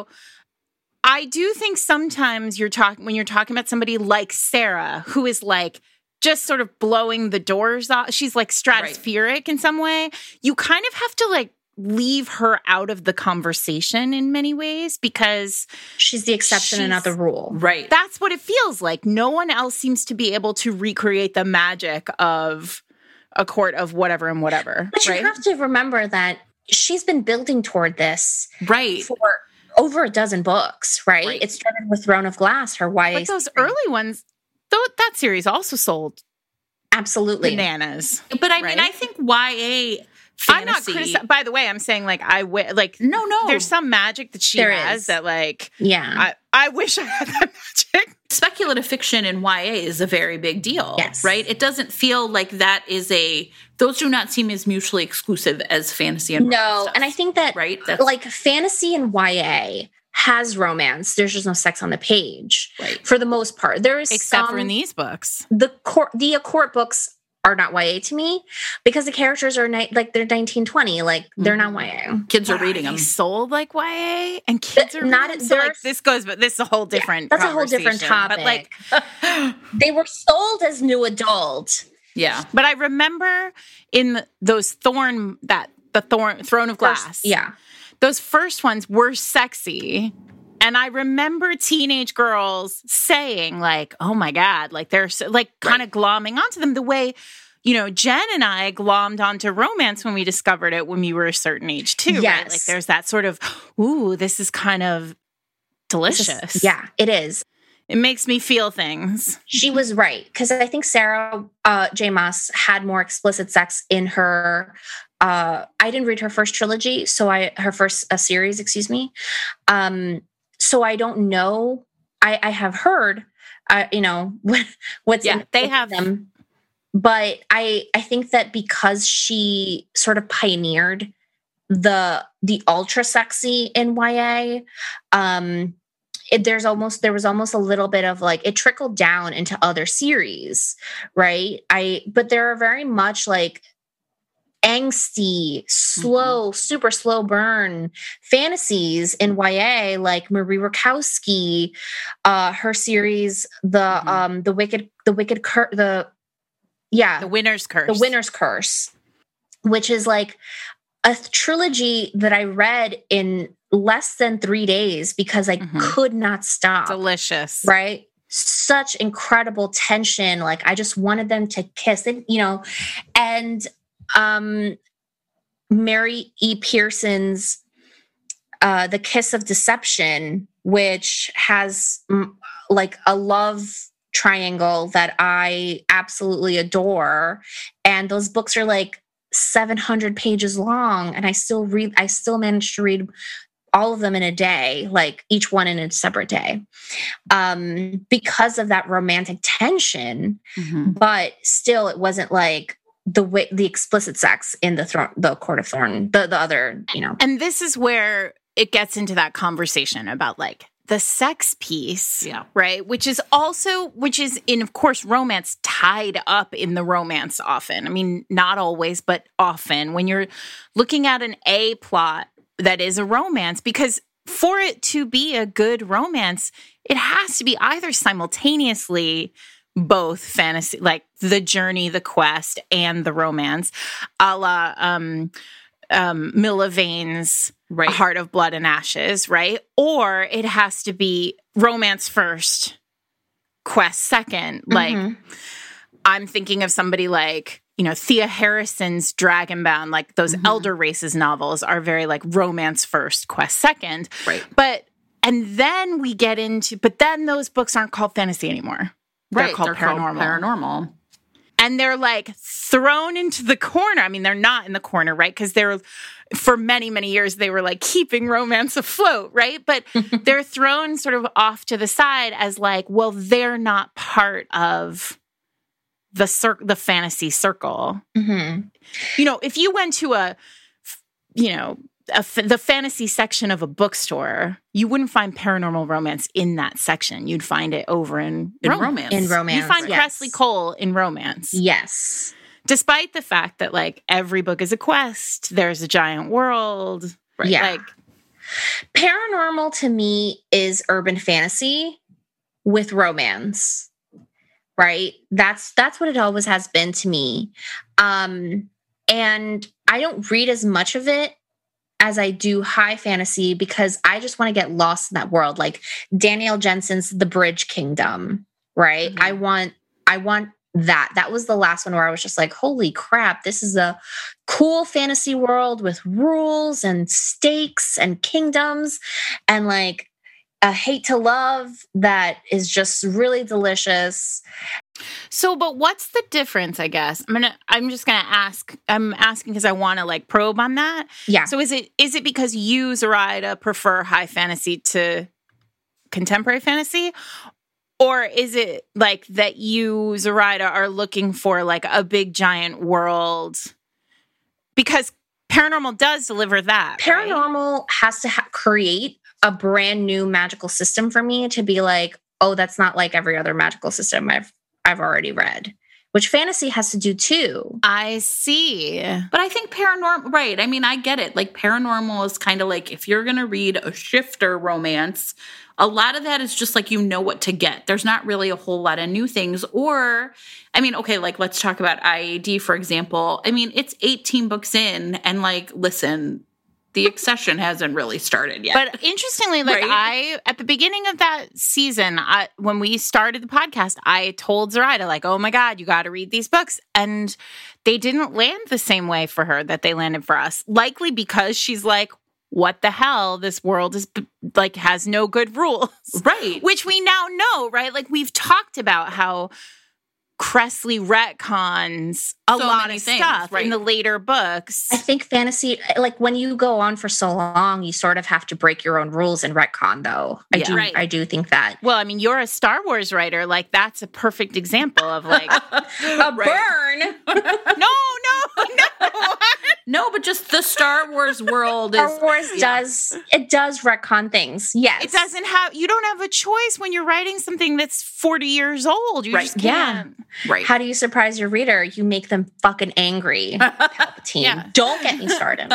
I do think sometimes when you're talking about somebody like Sarah, who is like just sort of blowing the doors off, she's like stratospheric in some way. You kind of have to like leave her out of the conversation in many ways because she's the exception and not the rule. Right. That's what it feels like. No one else seems to be able to recreate the magic of a court of whatever and whatever. But you have to remember that she's been building toward this for over a dozen books, right? It started with Throne of Glass, her YA. But those early ones, that series also sold absolutely bananas. But I mean, I think YA fantasy. I'm not criticizing. By the way, I'm saying like no. There's some magic that she has that like I wish I had that magic. Speculative fiction in YA is a very big deal. Yes. Right? It doesn't feel like that is those do not seem as mutually exclusive as fantasy and romance stuff. And I think that like fantasy and YA has romance. There's just no sex on the page, for the most part. There is except for in these books. The court books are not YA to me because the characters are they're 1920, like they're not YA. Kids are reading them. Sold like YA, and kids are not. So like this is a whole different. That's a whole different topic. But like, they were sold as new adult. Yeah, but I remember in those Throne of Glass. Those first ones were sexy. And I remember teenage girls saying like, oh my God, like they're so, like kind of glomming onto them the way, you know, Jen and I glommed onto romance when we discovered it when we were a certain age too. Yes. Right? Like there's that sort of, ooh, this is kind of delicious. It is. It makes me feel things. She was right. Because I think Sarah J. Maas had more explicit sex in her I didn't read her first trilogy, her first series, excuse me. So I don't know. I have heard, what's in they have them, but I think that because she sort of pioneered the ultra sexy in YA, there was almost a little bit of like it trickled down into other series, right? But there are very much like angsty, slow, super slow burn fantasies in YA, like Marie Rakowski, her series, the Winner's Curse, which is like a trilogy that I read in less than 3 days because I could not stop. Delicious, right? Such incredible tension. Like I just wanted them to kiss, and Mary E. Pearson's The Kiss of Deception, which has like a love triangle that I absolutely adore. And those books are like 700 pages long. And I still manage to read all of them in a day, like each one in a separate day, because of that romantic tension. But still, it wasn't like the explicit sex in the Court of Thorn, the other, And this is where it gets into that conversation about like the sex piece, right? Which is in, of course, romance tied up in the romance often. I mean, not always, but often when you're looking at an A plot that is a romance, because for it to be a good romance, it has to be either simultaneously both fantasy, like the journey, the quest, and the romance, a la Milla Vane's Heart of Blood and Ashes, right? Or it has to be romance first, quest second. Like, I'm thinking of somebody like, Thea Harrison's Dragonbound, like those Elder Races novels are very like romance first, quest second. Right. And then we get into, but then those books aren't called fantasy anymore. They're called paranormal. And they're like thrown into the corner. I mean, they're not in the corner, right? Because for many, many years, they were like keeping romance afloat, right? But they're thrown sort of off to the side as like, well, they're not part of the fantasy circle. If you went to the fantasy section of a bookstore, you wouldn't find paranormal romance in that section. You'd find it over in romance. In romance. You find Cressley Cole in romance. Yes. Despite the fact that like every book is a quest, there's a giant world. Right? Yeah. Like, paranormal to me is urban fantasy with romance. Right? That's what it always has been to me. And I don't read as much of it as I do high fantasy because I just want to get lost in that world. Like Danielle Jensen's The Bridge Kingdom, right? I want that. That was the last one where I was just like, holy crap, this is a cool fantasy world with rules and stakes and kingdoms and like a hate to love that is just really delicious. So, but what's the difference, I guess? I'm just going to ask. I'm asking because I want to like probe on that. Yeah. So is it because you, Zoraida, prefer high fantasy to contemporary fantasy? Or is it like that you, Zoraida, are looking for like a big giant world? Because paranormal does deliver that. Paranormal has to create a brand new magical system for me to be like, oh, that's not like every other magical system I've already read, which fantasy has to do too. I see. But I think paranormal, right. I mean, I get it. Like paranormal is kind of like if you're going to read a shifter romance, a lot of that is just like, you know what to get. There's not really a whole lot of new things. Or, I mean, okay, like let's talk about IAD, for example. I mean, it's 18 books in and like, listen, the accession hasn't really started yet. But interestingly, like at the beginning of that season, when we started the podcast, I told Zoraida, like, oh my God, you got to read these books. And they didn't land the same way for her that they landed for us. Likely because she's like, what the hell? This world is like, has no good rules. Right. Which we now know, right? Like we've talked about how Cressley retcons a lot of stuff in the later books. I think fantasy, like when you go on for so long, you sort of have to break your own rules and retcon, though. I do think that. Well, I mean, you're a Star Wars writer. Like that's a perfect example of like a burn. No, but just the Star Wars world is. Star Wars does retcon things. Yes, it doesn't have. You don't have a choice when you're writing something that's 40 years old. You just can't. Yeah. Right. How do you surprise your reader? You make them fucking angry. Palpatine. Yeah. Don't get me started.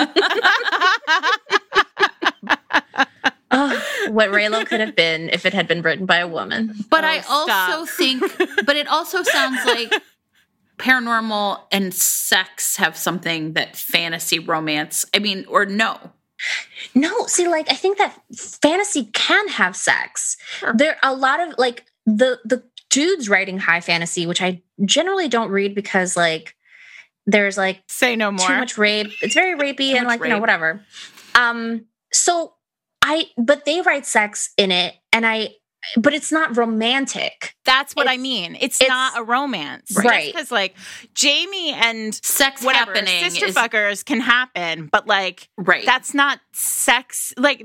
What Reylo could have been if it had been written by a woman. But I also think, but it also sounds like paranormal and sex have something that fantasy romance, I mean, or no. No, see, like, I think that fantasy can have sex. Sure. There are a lot of, like, the dudes writing high fantasy, which I generally don't read because, like, there's, like, say no more. Too much rape. It's very rapey and, like, rape. You know, whatever. But they write sex in it, and I but it's not romantic. That's what I mean. It's not a romance. Right. Because like Jamie and Sex whatever, happening sister is fuckers can happen, but like right. that's not sex. Like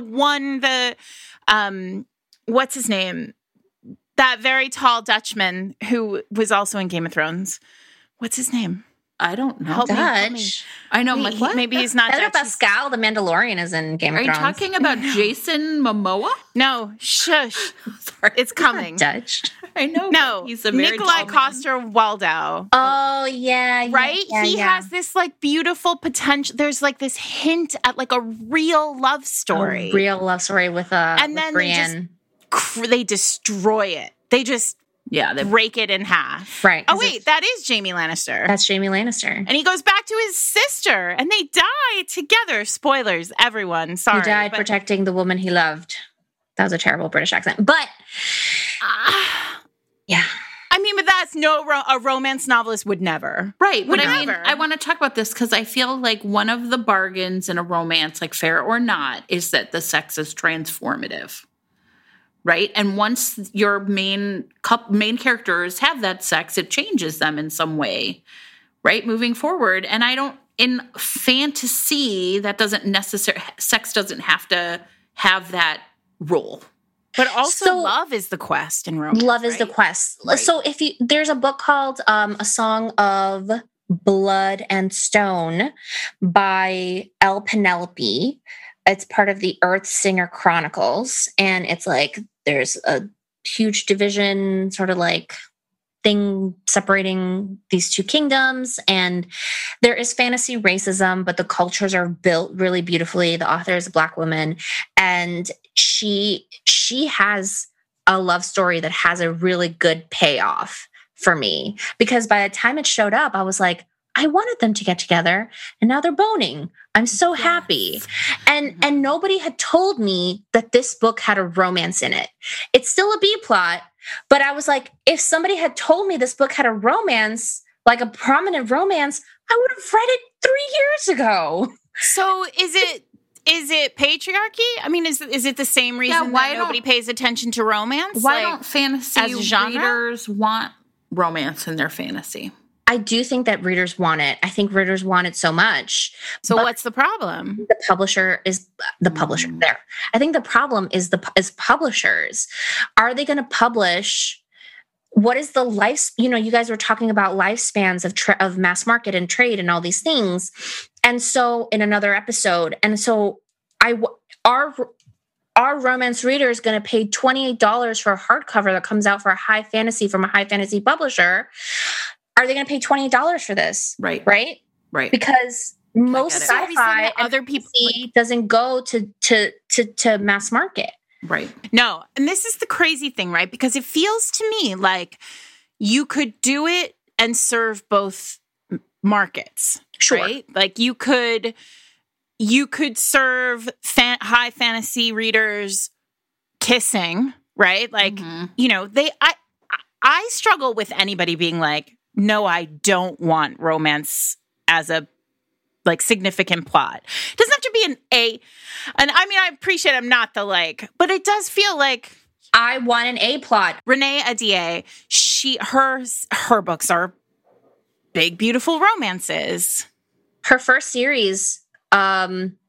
what's his name? That very tall Dutchman who was also in Game of Thrones. What's his name? I don't know. Help me. Dutch. I know. Wait, What? maybe he's not Pedro Dutch. He's- Pascal, the Mandalorian, is in Game Are of you Thrones. talking about Jason Momoa? No, shush. Sorry. It's coming. Dutch. I know. No, but he's a very Nikolai tall man. Coster-Waldau. Oh yeah, Right? Yeah, He yeah. has this like beautiful potential. There's like this hint at like a real love story. A real love story with And with then they just- Brienne. They destroy it. They just Yeah, they break it in half. Right. Oh 'cause wait, that is Jamie Lannister. that's Jamie Lannister. And he goes back to his sister and they die together. Spoilers, everyone. Sorry. He died but- protecting the woman he loved. That was a terrible British accent, but yeah. I mean, but that's a romance novelist would never. Right. But I mean, Whatever. I want to talk about this because I feel like one of the bargains in a romance, like Fair or Not, is that the sex is transformative. Right. And once your main characters have that sex, it changes them in some way. Right. Moving forward. And in fantasy, that doesn't necessarily, sex doesn't have to have that role. But also So- love is the quest in romance. Love is the right? quest. Right. So there's a book called A Song of Blood and Stone by Elle Penelope. It's part of the Earth Singer Chronicles. And it's like there's a huge division, sort of like thing separating these two kingdoms. And there is fantasy racism, but the cultures are built really beautifully. The author is a Black woman. And she has a love story that has a really good payoff for me, because by the time it showed up, I was like, I wanted them to get together and now they're boning. I'm so happy. And nobody had told me that this book had a romance in it. It's still a B plot, but I was like, if somebody had told me this book had a romance, like a prominent romance, I would have read it 3 years ago. So is it patriarchy? I mean, is it the same reason why that nobody pays attention to romance? Why Like, don't fantasy as a genre? readers want romance in their fantasy? I do think that readers want it. I think readers want it so much. So but what's the problem? the publisher is the publisher there. I think the problem is publishers. Are they going to publish? What is the life? You guys were talking about lifespans of mass market and trade and all these things. And so in another episode, and so our romance readers going to pay $28 for a hardcover that comes out for a high fantasy from a high fantasy publisher? Are they going to pay $20 for this? Right. Right? Right. Because most get it. So are we saying sci-fi that and other people fantasy doesn't go to mass market. Right. No, and this is the crazy thing, right? Because it feels to me like you could do it and serve both markets, Sure. right? Like you could serve high fantasy readers kissing, right? Like Mhm. I struggle with anybody being like, no, I don't want romance as a like significant plot. It doesn't have to be and I mean, I appreciate I'm not the like, but it does feel like I want an A plot. Renee Ahdieh, her books are big, beautiful romances. Her first series, I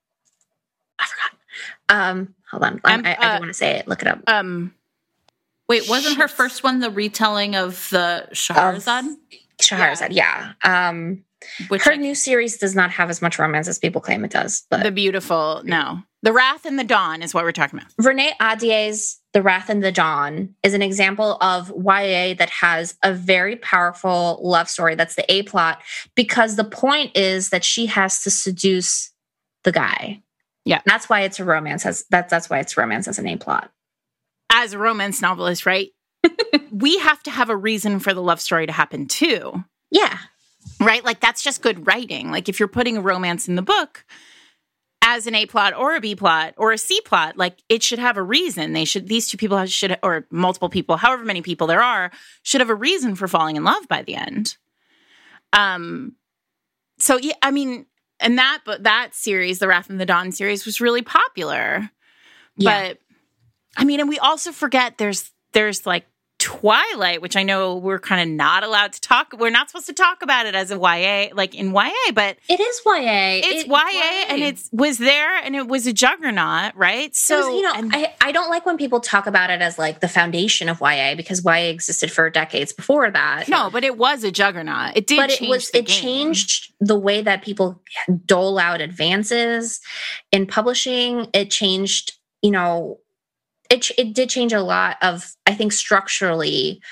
forgot. Hold on. I don't want to say it. Look it up. Wait, wasn't her first one the retelling of the Shahrazad? Shahrazad, yeah. Which Her new series does not have as much romance as people claim it does. But The Wrath and the Dawn is what we're talking about. Renee Ahdieh's The Wrath and the Dawn is an example of YA that has a very powerful love story. That's the A plot, because the point is that she has to seduce the guy. Yeah. That's why it's a romance. That's why it's romance as an A plot. As a romance novelist, right? We have to have a reason for the love story to happen too. Yeah. Right? Like that's just good writing. Like if you're putting a romance in the book as an A plot or a B plot or a C plot, like it should have a reason. These two people should, or multiple people, however many people there are, should have a reason for falling in love by the end. So yeah, I mean, and that series, the Wrath and the Dawn series, was really popular. Yeah. But I mean, and we also forget there's like Twilight, which I know we're kind of not allowed to talk. We're not supposed to talk about it as a YA, like in YA, but It is YA. it's YA, and it was there, and it was a juggernaut, right? So, I don't like when people talk about it as like the foundation of YA, because YA existed for decades before that. no, but it was a juggernaut. It did, But change it changed the way that people dole out advances in publishing. It changed, it did change a lot of, I think, structurally,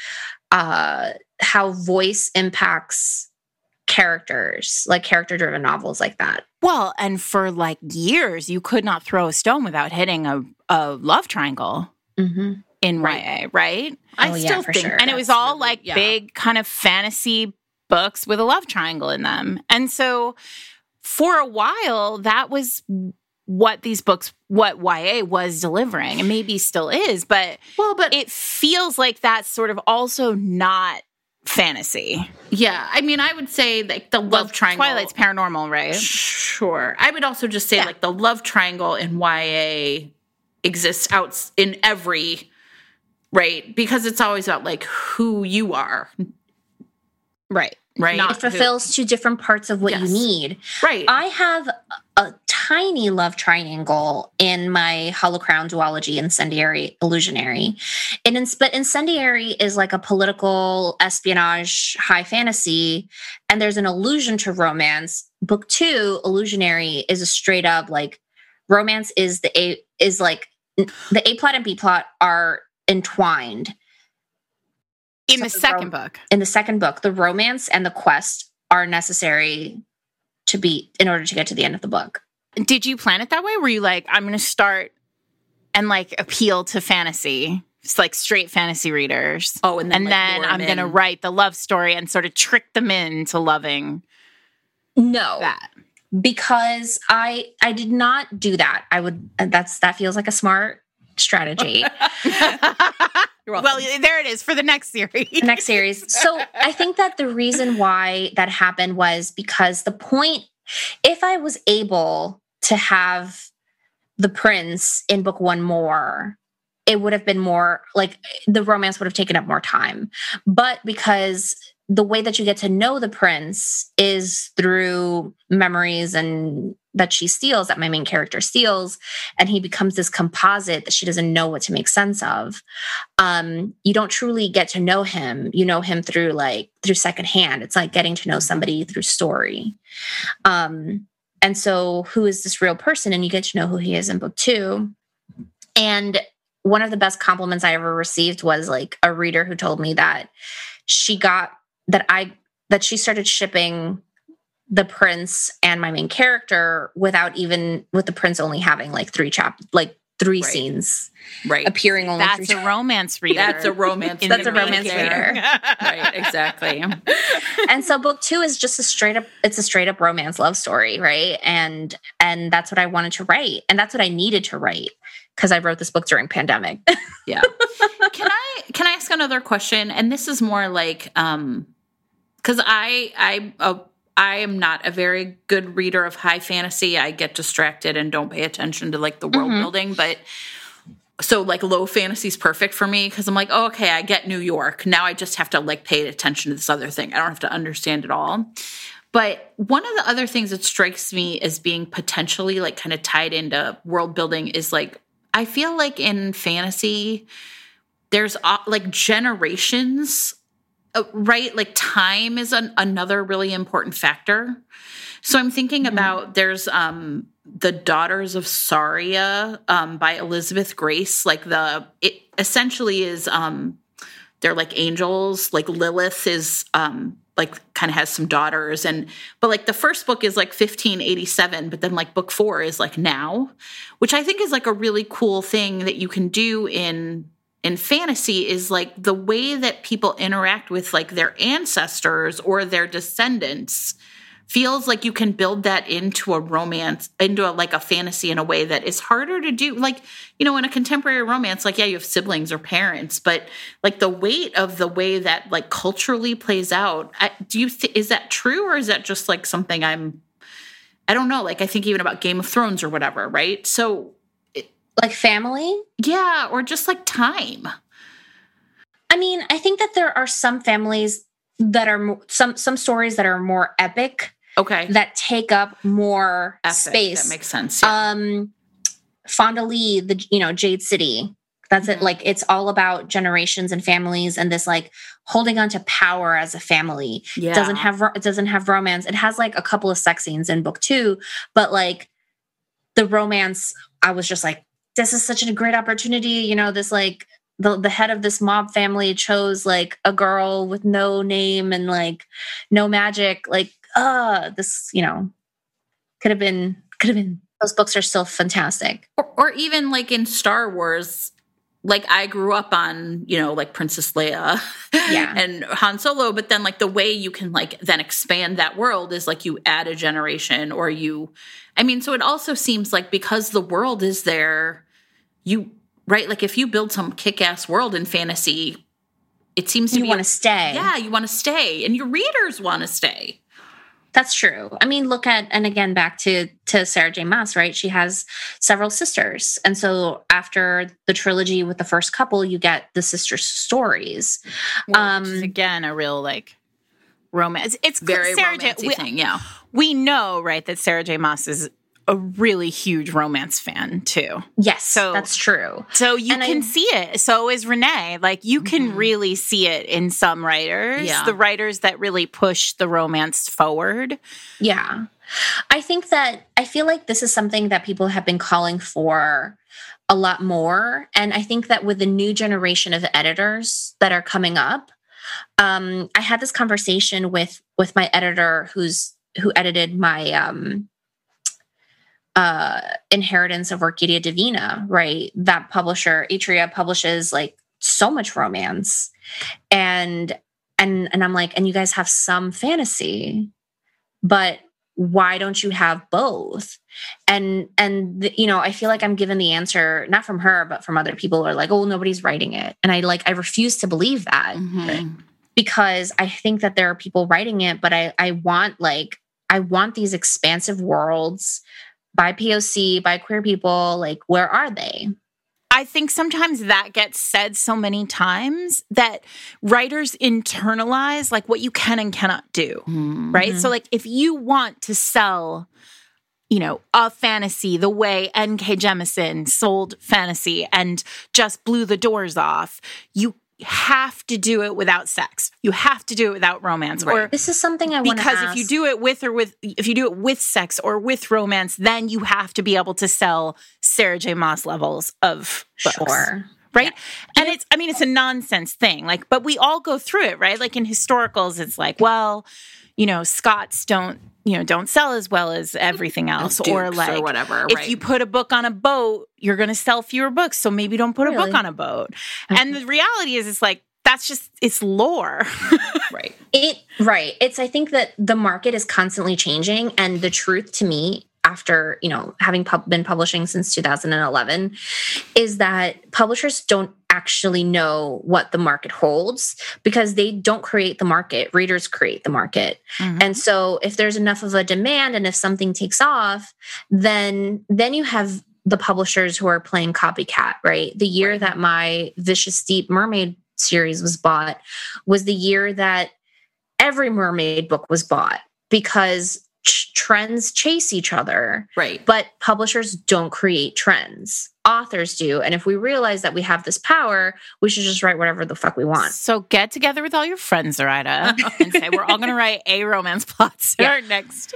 how voice impacts characters, like character-driven novels like that. Well, and for like years, you could not throw a stone without hitting a love triangle Mm-hmm. in YA, right? I Oh, yeah, still for think, sure. And it was that's all really- like yeah. big kind of fantasy books with a love triangle in them. And so for a while, that was what these books, what YA was delivering, and maybe still is, but it feels like that's sort of also not fantasy. Yeah, I mean, I would say like the love triangle. Twilight's paranormal, right? Sure. I would also just say like the love triangle in YA exists out in every, right? Because it's always about like who you are. Right. Right. Not It fulfills two different parts of what you Yes. need. Right. I have a tiny love triangle in my Holocrown duology, Incendiary, Illusionary. But Incendiary is like a political espionage high fantasy, and there's an allusion to romance. Book 2, Illusionary, is a straight up like romance is the A plot and B plot are entwined. In the second book. In the second book, the romance and the quest are necessary in order to get to the end of the book. Did you plan it that way? Were you like, I'm going to start and like appeal to fantasy? It's like straight fantasy readers. Oh, and then I'm going to write the love story and sort of trick them into loving No, that. because I did not do that. That feels like a smart strategy. Well, there it is for the next series. Next series. So I think that the reason why that happened was because if I was able to have the prince in book 1 more, it would have been more like the romance would have taken up more time. But because the way that you get to know the prince is through memories and that she steals, that my main character steals, and he becomes this composite that she doesn't know what to make sense of. You don't truly get to know him. You know him through secondhand. It's like getting to know somebody through story. And so who is this real person? And you get to know who he is in book 2. And one of the best compliments I ever received was like a reader who told me that she started shipping the prince and my main character with the prince only having like 3 Right. scenes right. appearing only. That's a romance reader. That's a romance. That's a reader. romance reader. Right. Exactly. And so book 2 is just a straight up romance love story, right? And that's what I wanted to write, and that's what I needed to write because I wrote this book during pandemic. Yeah. Can I ask another question? And this is more like, because I am not a very good reader of high fantasy. I get distracted and don't pay attention to like the world building. But so like low fantasy is perfect for me because I'm like, oh, okay, I get New York. Now I just have to like pay attention to this other thing. I don't have to understand it all. But one of the other things that strikes me as being potentially like kind of tied into world building is like, I feel like in fantasy, there's like generations, right? Like time is another really important factor. So I'm thinking about there's The Daughters of Saria by Elizabeth Grace. Like it essentially is they're like angels. Like Lilith is like kind of has some daughters, but like the first book is like 1587, but then like book 4 is like now, which I think is like a really cool thing that you can do in fantasy is like the way that people interact with like their ancestors or their descendants feels like you can build that into a romance, into like a fantasy in a way that is harder to do. Like, in a contemporary romance, like, yeah, you have siblings or parents, but like the weight of the way that like culturally plays out, is that true? Or is that just like something I don't know. Like I think even about Game of Thrones or whatever, right? So Like family? Yeah, or just like time. I mean, I think that there are some families that are some stories that are more epic Okay. that take up more Epic. space. That makes sense. Yeah. Fond du Lis, Jade City. That's it. Like, it's all about generations and families and this like holding on to power as a family. Yeah. It doesn't have romance. It has like a couple of sex scenes in book 2, but like the romance, I was just like, this is such a great opportunity. This like the head of this mob family chose like a girl with no name and like no magic. Like, this, could have been. Those books are still fantastic. Or even like in Star Wars, like I grew up on, like Princess Leia and Han Solo, but then like the way you can like then expand that world is like you add a generation so it also seems like because the world is there, like if you build some kick-ass world in fantasy, it seems to you want to stay. Yeah, you want to stay and your readers want to stay. That's true. I mean, look at, and again, back to Sarah J. Maas, right? She has several sisters. And so after the trilogy with the first couple, you get the sister stories. Which is, again, a real, like, romance. It's very Sarah romantic thing, yeah. We know, right, that Sarah J. Maas is a really huge romance fan, too. Yes, that's true. So you can see it. So is Renee. Like, you can really see it in some writers. Yeah. The writers that really push the romance forward. Yeah. I feel like this is something that people have been calling for a lot more. And I think that with the new generation of editors that are coming up, I had this conversation with my editor who edited my Inheritance of Orquídea Divina, right? That publisher, Atria, publishes like so much romance. And I'm like, and you guys have some fantasy, but why don't you have both? And I feel like I'm given the answer, not from her, but from other people who are like, oh, nobody's writing it. And I refuse to believe that because I think that there are people writing it, but I want these expansive worlds by POC, by queer people. Like, where are they? I think sometimes that gets said so many times that writers internalize like what you can and cannot do, right? So like if you want to sell, a fantasy the way N.K. Jemisin sold fantasy and just blew the doors off, you have to do it without sex. You have to do it without romance. Right. Or this is something I want to ask. Because if you do it with sex or with romance, then you have to be able to sell Sarah J. Maas levels of books. Sure. Right? Yeah. And it's a nonsense thing. Like, but we all go through it, right? Like in historicals, it's like, well, Scots don't sell as well as everything else, or like or whatever. If you put a book on a boat, you're going to sell fewer books, so maybe don't put a book on a boat. And the reality is, it's like it's lore, right? It's I think that the market is constantly changing, and the truth to me, after having been publishing since 2011, is that publishers don't actually know what the market holds because they don't create the market. Readers create the market. And so if there's enough of a demand and if something takes off, then you have the publishers who are playing copycat, right? The year that my Vicious Deep Mermaid series was bought was the year that every mermaid book was bought because trends chase each other. Right. But publishers don't create trends. Authors do. And if we realize that we have this power, we should just write whatever the fuck we want. So get together with all your friends, Zoraida, and say, we're all going to write a romance plot in our next.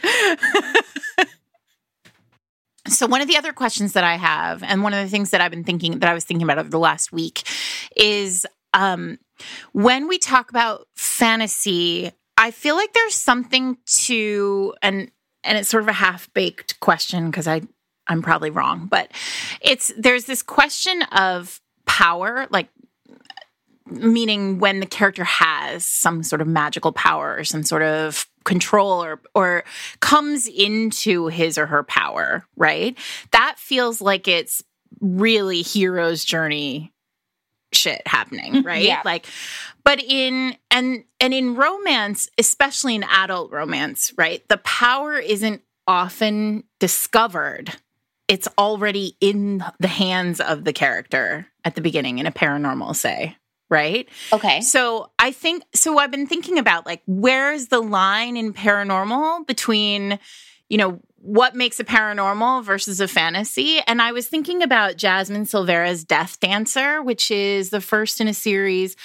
So one of the other questions that I have, and one of the things that I was thinking about over the last week is when we talk about fantasy, I feel like there's something to, and it's sort of a half-baked question because I'm probably wrong, but there's this question of power, like meaning when the character has some sort of magical power or some sort of control or comes into his or her power, right? That feels like it's really hero's journey shit happening, right? Yeah. Like, but in romance, especially in adult romance, right? The power isn't often discovered it's already in the hands of the character at the beginning in a paranormal, say, right? Okay. So I've been thinking about like, where's the line in paranormal between, what makes a paranormal versus a fantasy? And I was thinking about Jasmine Silvera's Death Dancer, which is the first in a series.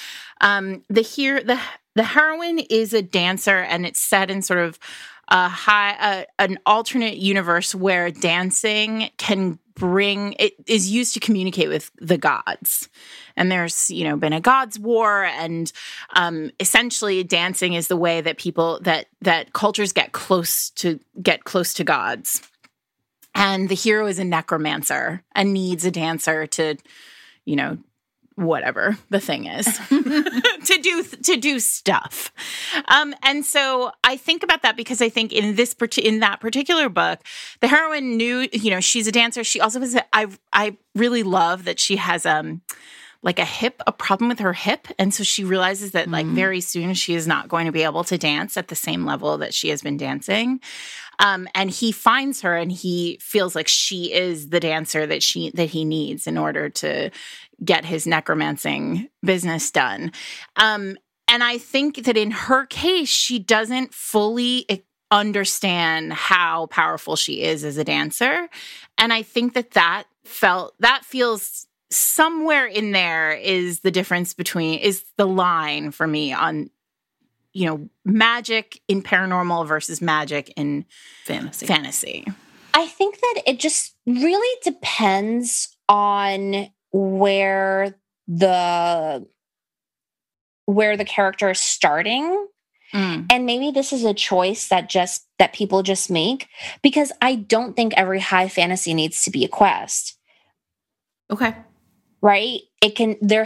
The heroine is a dancer, and it's set in sort of an alternate universe where dancing is used to communicate with the gods. And there's, been a gods war, and essentially dancing is the way that people that cultures get close to gods. And the hero is a necromancer and needs a dancer to, whatever the thing is to do stuff. And so I think about that because I think in that particular book, the heroine knew, she's a dancer. She also was, I really love that she has, a problem with her hip. And so she realizes that very soon she is not going to be able to dance at the same level that she has been dancing. And he finds her, and he feels like she is the dancer that he needs in order to get his necromancing business done. And I think that in her case, she doesn't fully understand how powerful she is as a dancer. And I think that feels somewhere in there is the difference is the line for me on, magic in paranormal versus magic in fantasy. I think that it just really depends on where the character is starting. And maybe this is a choice that people just make, because I don't think every high fantasy needs to be a quest. Okay. Right? There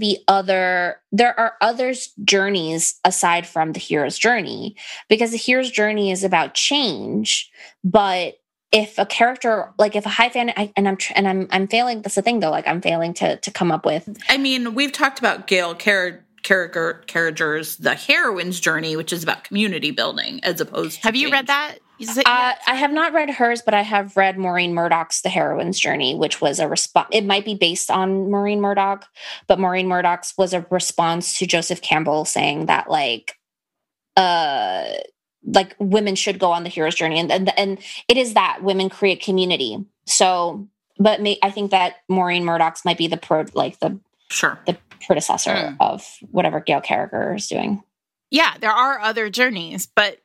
are other journeys aside from the hero's journey, because the hero's journey is about change. But if a character, if a high fan, I'm failing, that's the thing though, I'm failing to come up with. I mean, we've talked about Gail Carriger's The Heroine's Journey, which is about community building as opposed to Have you read that? I have not read hers, but I have read Maureen Murdoch's The Heroine's Journey, which was a response. It might be based on Maureen Murdoch, but Maureen Murdoch's was a response to Joseph Campbell saying that women should go on the hero's journey, and it is that women create community. So, but I think that Maureen Murdoch's might be the predecessor of whatever Gail Carriger is doing. Yeah, there are other journeys, but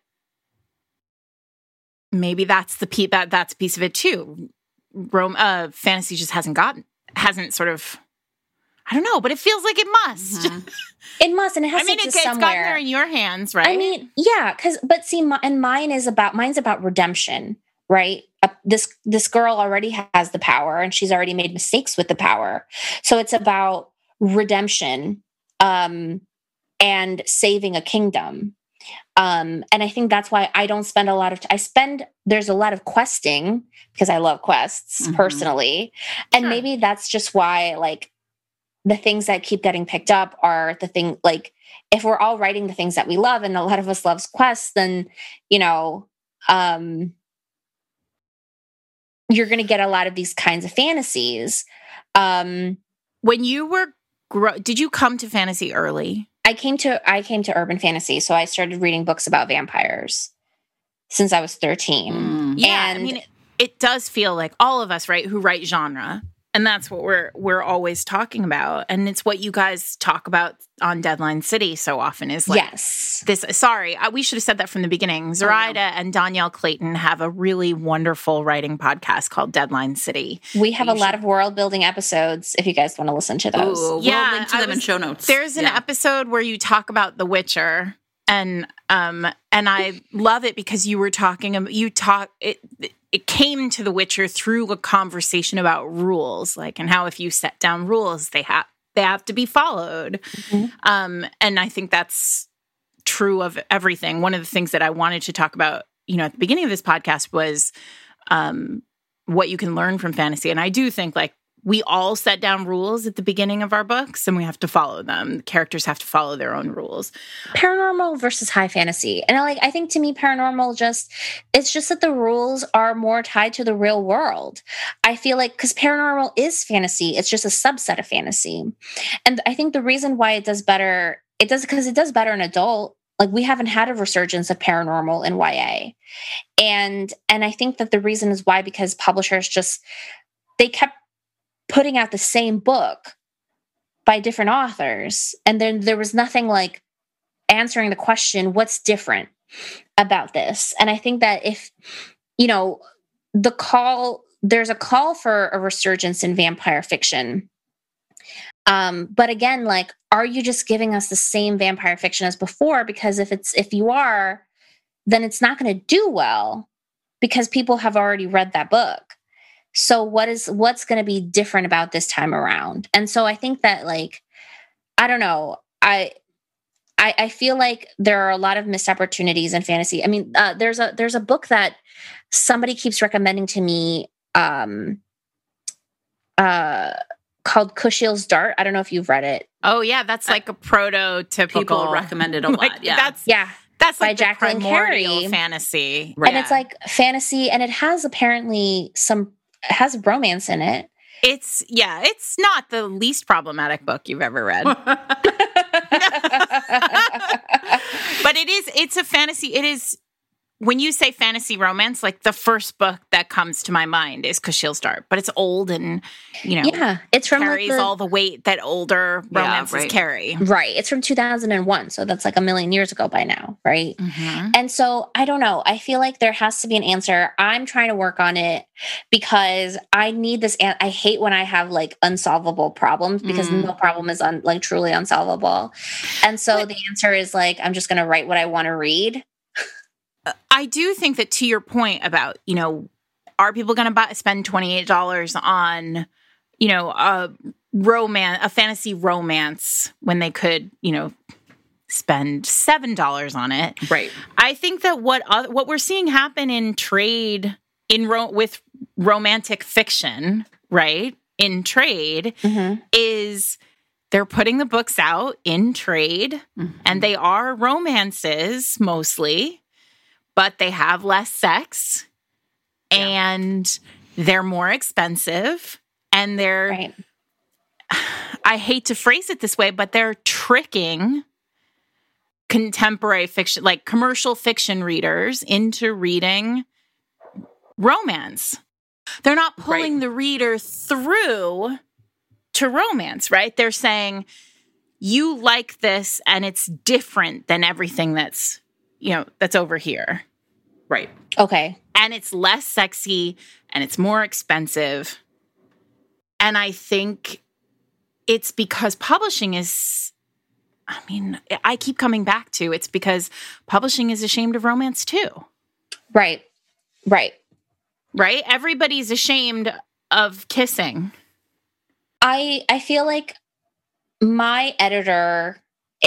maybe that's that's a piece of it too. Fantasy just hasn't sort of, I don't know, but it feels like it must. Mm-hmm. It must, and it has to it's somewhere. gotten there in your hands, right? I mean, yeah, mine's about redemption, right? This girl already has the power, and she's already made mistakes with the power. So it's about redemption, and saving a kingdom. And I think that's why I don't spend a lot of there's a lot of questing, because I love quests personally. And maybe that's just why, the things that keep getting picked up are the thing, if we're all writing the things that we love, and a lot of us loves quests, then, you're going to get a lot of these kinds of fantasies. When you were, did you come to fantasy early? I came to urban fantasy. So I started reading books about vampires since I was 13. Yeah. And it does feel like all of us, right, who write genre. And that's what we're always talking about. And it's what you guys talk about on Deadline City so often is yes. This. Sorry, we should have said that from the beginning. Zoraida and Danielle Clayton have a really wonderful writing podcast called Deadline City. We have a lot of world building episodes if you guys want to listen to those. Ooh, we'll link to them in show notes. There's an episode where you talk about The Witcher. And I love it because you were talking, it came to The Witcher through a conversation about rules, and how if you set down rules, they have to be followed. Mm-hmm. And I think that's true of everything. One of the things that I wanted to talk about, at the beginning of this podcast was what you can learn from fantasy. And I do think we all set down rules at the beginning of our books and we have to follow them. The characters have to follow their own rules. Paranormal versus high fantasy. And I think to me, paranormal it's just that the rules are more tied to the real world. I feel like because paranormal is fantasy, it's just a subset of fantasy. And I think the reason why it does better, because it does better in adult. Like we haven't had a resurgence of paranormal in YA. And I think that the reason is why, because publishers they kept putting out the same book by different authors. And then there was nothing like answering the question, what's different about this? And I think that if, there's a call for a resurgence in vampire fiction. But again, like, are you just giving us the same vampire fiction as before? Because if you are, then it's not going to do well because people have already read that book. So what's going to be different about this time around? And so I think that, like, I don't know. I feel like there are a lot of missed opportunities in fantasy. I mean, there's a book that somebody keeps recommending to me, called Kushiel's Dart. I don't know if you've read it. Oh yeah, that's like a prototypical. People recommend it a lot. Like, Yeah. That's by like the Jacqueline primordial Carey. fantasy, And it's like fantasy, and it has apparently has romance in it. It's not the least problematic book you've ever read. But it's a fantasy. It is, when you say fantasy romance, like the first book that comes to my mind is Kushiel's Dart, but it's old and, it's from carries all the weight that older romances carry. Right. It's from 2001. So that's like a million years ago by now. Right. Mm-hmm. And so I don't know. I feel like there has to be an answer. I'm trying to work on it because I need this. I hate when I have like unsolvable problems because no problem is truly unsolvable. And so the answer is like, I'm just going to write what I want to read. I do think that, to your point about, are people going to spend $28 on, a fantasy romance when they could, spend $7 on it? Right. I think that what we're seeing happen in trade with romantic fiction, right? In trade is they're putting the books out in trade, and they are romances mostly. But they have less sex, and they're more expensive, and I hate to phrase it this way, but they're tricking contemporary fiction, like commercial fiction readers, into reading romance. They're not pulling the reader through to romance, right? They're saying, you like this, and it's different than everything that's over here. Right. Okay. And it's less sexy and it's more expensive. And I think it's because publishing is, I keep coming back to, it's because publishing is ashamed of romance too. Right. Right. Right? Everybody's ashamed of kissing. I feel like my editor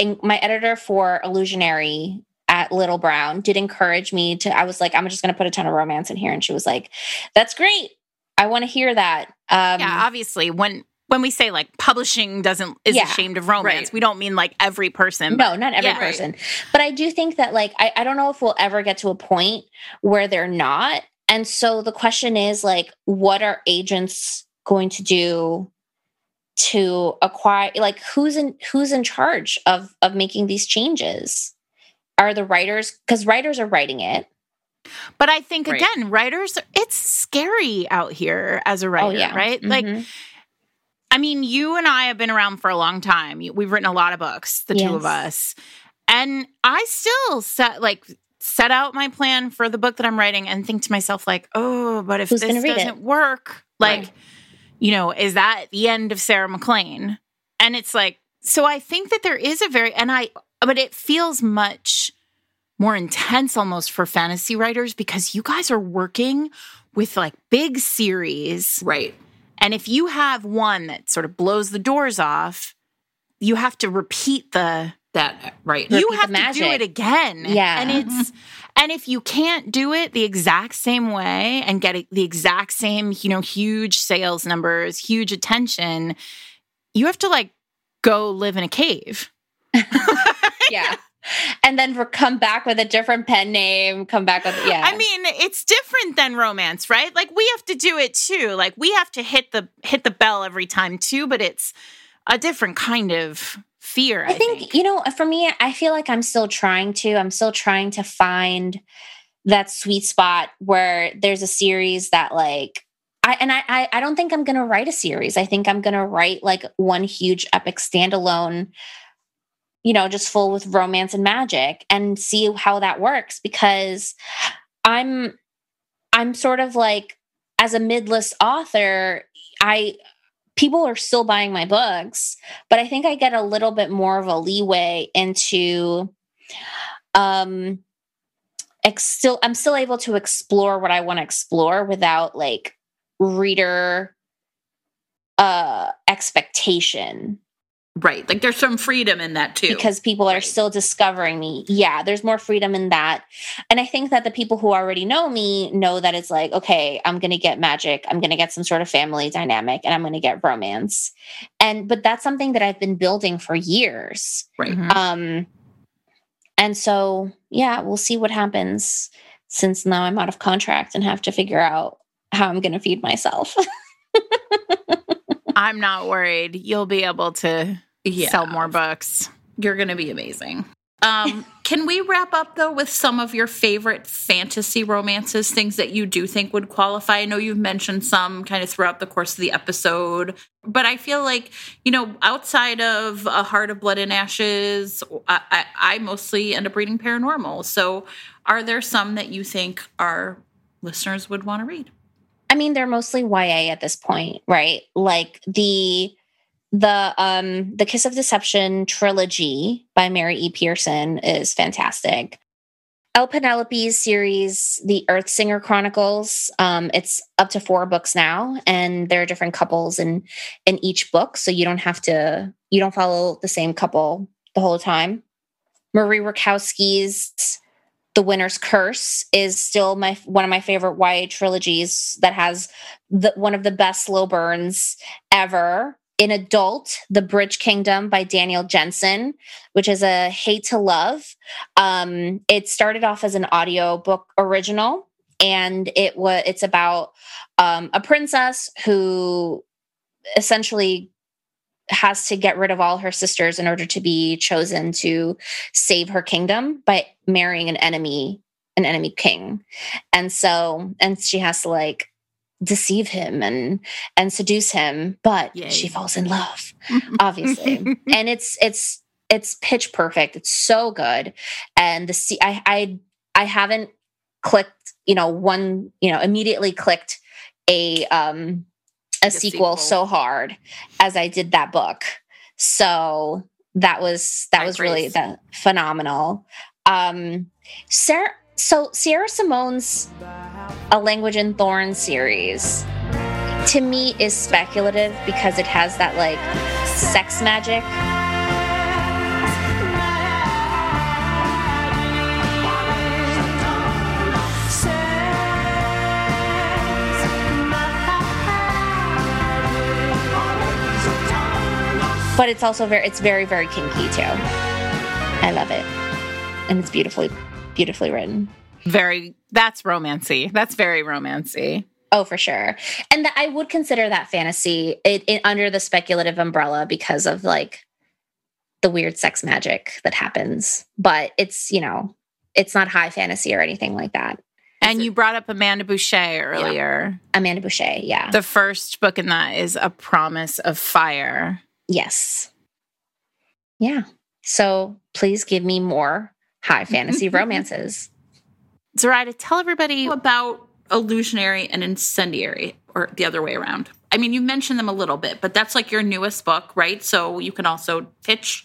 for Illusionary at Little Brown did encourage me to, I was like, I'm just going to put a ton of romance in here. And she was like, that's great. I want to hear that. Obviously when we say like publishing is ashamed of romance, we don't mean like every person. No, not every person. But I do think that like, I don't know if we'll ever get to a point where they're not. And so the question is like, what are agents going to do to acquire, like who's in charge of making these changes? Are the writers, because writers are writing it. But I think, again, writers, it's scary out here as a writer, right? Like, you and I have been around for a long time. We've written a lot of books, the two of us. And I still set out my plan for the book that I'm writing and think to myself, like, oh, but if this doesn't work, like, is that the end of Sarah MacLean? And it's like, so I think that there is but it feels much more intense almost for fantasy writers because you guys are working with like big series. Right. And if you have one that sort of blows the doors off, you have to repeat the that, right? You Repeat have the to do magic. it again. Yeah. And if you can't do it the exact same way and get the exact same, huge sales numbers, huge attention, you have to like go live in a cave. Yeah. And then come back with a different pen name, come back with, yeah. I mean, it's different than romance, right? Like we have to do it too. Like we have to hit the bell every time too, but it's a different kind of fear. I think, for me, I feel like I'm still trying to find that sweet spot where there's a series that like, I don't think I'm going to write a series. I think I'm going to write like one huge epic standalone, just full with romance and magic and see how that works, because I'm sort of like, as a mid-list author, people are still buying my books, but I think I get a little bit more of a leeway into I'm still able to explore what I want to explore without like reader expectation. Right. Like there's some freedom in that too. Because people are still discovering me. Yeah, there's more freedom in that. And I think that the people who already know me know that it's like, okay, I'm going to get magic. I'm going to get some sort of family dynamic, and I'm going to get romance. But that's something that I've been building for years. Right. And so, yeah, we'll see what happens, since now I'm out of contract and have to figure out how I'm going to feed myself. I'm not worried. You'll be able to sell more books. You're going to be amazing. Can we wrap up, though, with some of your favorite fantasy romances, things that you do think would qualify? I know you've mentioned some kind of throughout the course of the episode, but I feel like, outside of A Heart of Blood and Ashes, I mostly end up reading paranormal. So are there some that you think our listeners would want to read? I mean, they're mostly YA at this point, right? Like the Kiss of Deception trilogy by Mary E. Pearson is fantastic. Elle Penelope's series, The Earthsinger Chronicles, it's up to 4 books now, and there are different couples in each book, so you don't follow the same couple the whole time. Marie Rakowski's The Winter's Curse is still one of my favorite YA trilogies that has one of the best slow burns ever. In adult, The Bridge Kingdom by Daniel Jensen, which is a hate to love. It started off as an audiobook original, and it's about a princess who essentially has to get rid of all her sisters in order to be chosen to save her kingdom by marrying an enemy king. And she has to like deceive him and seduce him, but she falls in love, obviously. And it's pitch perfect. It's so good. And I haven't clicked, immediately clicked a sequel so hard as I did that book. So that was really phenomenal. Sierra Simone's A Language in Thorns series, to me, is speculative because it has that like sex magic. But it's also very, very kinky too. I love it. And it's beautifully written. That's romancy. That's very romancy. Oh, for sure. And I would consider that fantasy it under the speculative umbrella because of like the weird sex magic that happens. But it's, it's not high fantasy or anything like that. And you brought up Amanda Boucher earlier. Yeah. Amanda Boucher, yeah. The first book in that is A Promise of Fire. Yes. Yeah. So please give me more high fantasy romances. Zoraida, tell everybody about Illusionary and Incendiary, or the other way around. I mean, you mentioned them a little bit, but that's like your newest book, right? So you can also pitch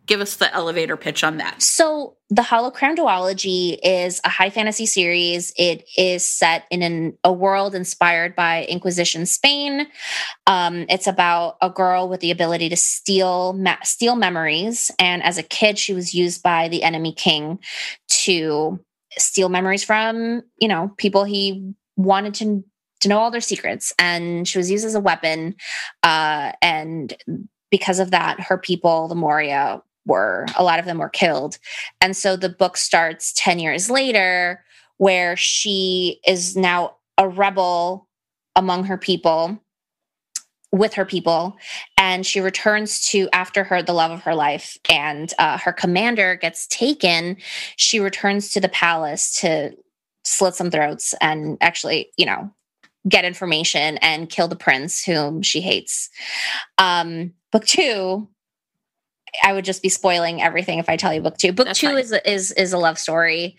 Give us the elevator pitch on that. So the Holocrown duology is a high fantasy series. It is set in a world inspired by Inquisition Spain. It's about a girl with the ability to steal memories. And as a kid, she was used by the enemy king to steal memories from, people he wanted to know all their secrets. And she was used as a weapon. And because of that, her people, the Moria, a lot of them were killed. And so the book starts 10 years later, where she is now a rebel among her people, with her people, and she returns to, after her, the love of her life, and her commander gets taken. She returns to the palace to slit some throats and actually, get information and kill the prince whom she hates. Book 2, I would just be spoiling everything if I tell you book 2. Book 2 is a love story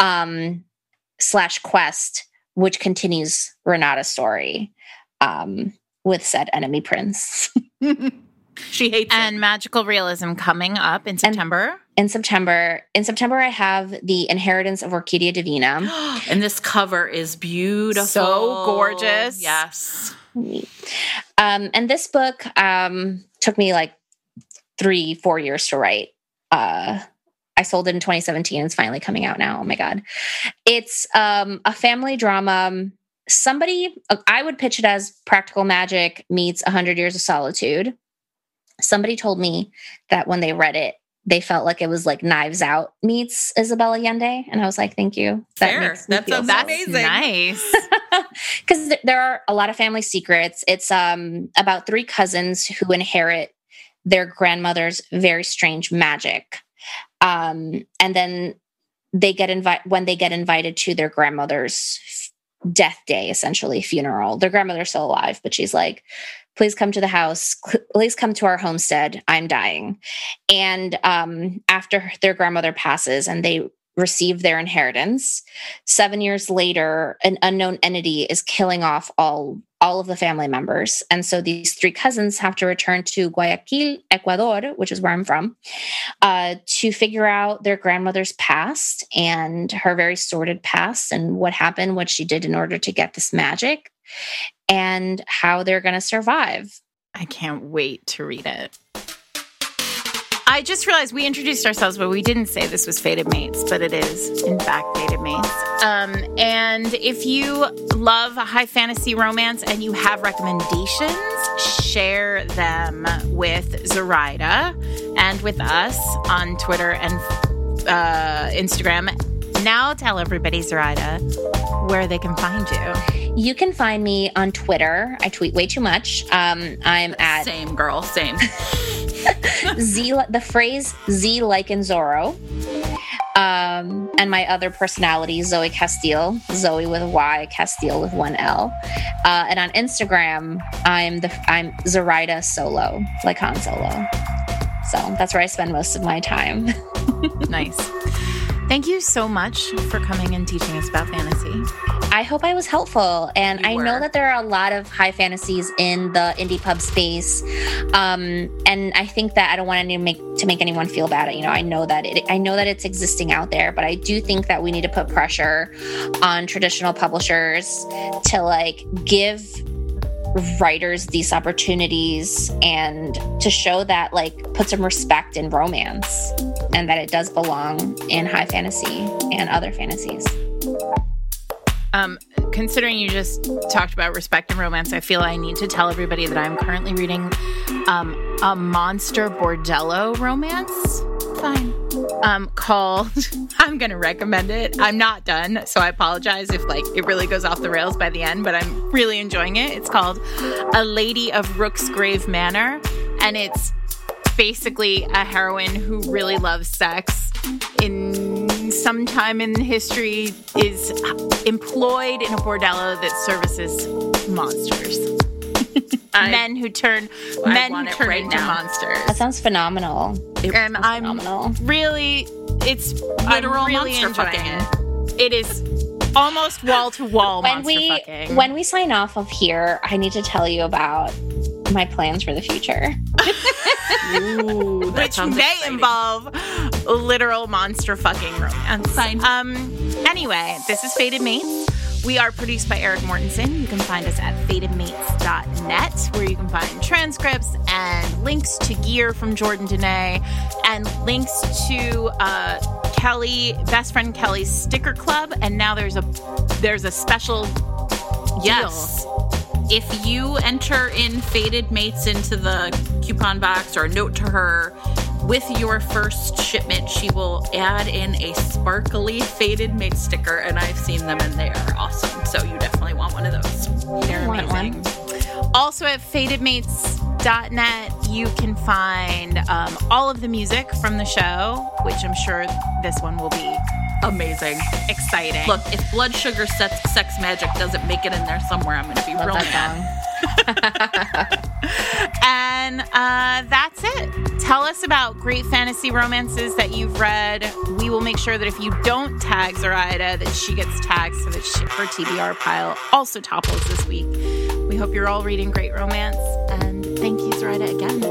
/ quest, which continues Renata's story with said enemy prince. She hates and magical realism coming up in September. In September, I have The Inheritance of Orchidia Divina. And this cover is beautiful. So gorgeous. Yes. And this book took me like 3-4 years to write. I sold it in 2017. It's finally coming out now. Oh my God. It's a family drama. I would pitch it as Practical Magic meets 100 Years of Solitude. Somebody told me that when they read it, they felt like it was like Knives Out meets Isabel Allende. And I was like, thank you. Fair. That's amazing. Nice. Because there are a lot of family secrets. It's about 3 cousins who inherit their grandmother's very strange magic. And then when they get invited to their grandmother's death day, essentially funeral, their grandmother's still alive, but she's like, please come to the house. Please come to our homestead. I'm dying. And after their grandmother passes and they receive their inheritance, 7 years later, an unknown entity is killing off all of the family members. And so these 3 cousins have to return to Guayaquil, Ecuador, which is where I'm from, to figure out their grandmother's past and her very sordid past and what happened, what she did in order to get this magic, and how they're going to survive. I can't wait to read it. I just realized we introduced ourselves, but we didn't say this was Fated Mates, but it is, in fact, Fated Mates. And if you love a high fantasy romance and you have recommendations, share them with Zoraida and with us on Twitter and Instagram. Now tell everybody, Zoraida, where they can find you. You can find me on Twitter. I tweet way too much. I'm at... Same, girl, same. the phrase Z like in Zorro. And my other personality, Zoe Castile, Zoe with a Y, Castile with 1 L. And on Instagram, I'm Zoraida Solo, like Han Solo. So that's where I spend most of my time. Nice. Thank you so much for coming and teaching us about fantasy. I hope I was helpful. And I know that there are a lot of high fantasies in the indie pub space. And I think that I don't want to make anyone feel bad. I know that it's existing out there, but I do think that we need to put pressure on traditional publishers to give writers these opportunities and to show that put some respect in romance and that it does belong in high fantasy and other fantasies. Considering you just talked about respect and romance, I feel I need to tell everybody that I'm currently reading a monster bordello romance. Fine. Called, I'm going to recommend it. I'm not done, so I apologize if it really goes off the rails by the end, but I'm really enjoying it. It's called A Lady of Rooksgrave Manor, and it's basically a heroine who really loves sex in some time in history is employed in a bordello that services monsters. Men who turn into monsters. That sounds phenomenal. And I'm really enjoying it. It is almost wall to wall monster fucking. When we sign off of here, I need to tell you about my plans for the future. Ooh, that Which sounds may exciting. involve literal monster fucking romance. Fine. Anyway, this is Fated Mates. We are produced by Eric Mortensen. You can find us at fatedmates.net, where you can find transcripts and links to gear from Jordan Dene and links to Kelly, best friend Kelly's sticker club. And now there's a special Yes. If you enter in Fated Mates into the coupon box or a note to her with your first shipment, she will add in a sparkly Fated Mate sticker, and I've seen them and they are awesome. So you definitely want one of those. They're Want amazing. Also at fatedmates.net, you can find all of the music from the show, which I'm sure this one will be Amazing. exciting. Look, if Blood Sugar Sex Magic doesn't make it in there somewhere, I'm going to be Love real that mad. song. And that's it. Tell us about great fantasy romances that you've read. We will make sure that if you don't tag Zoraida, that she gets tagged so that her TBR pile also topples this week. We hope you're all reading great romance. And thank you, Zoraida, again.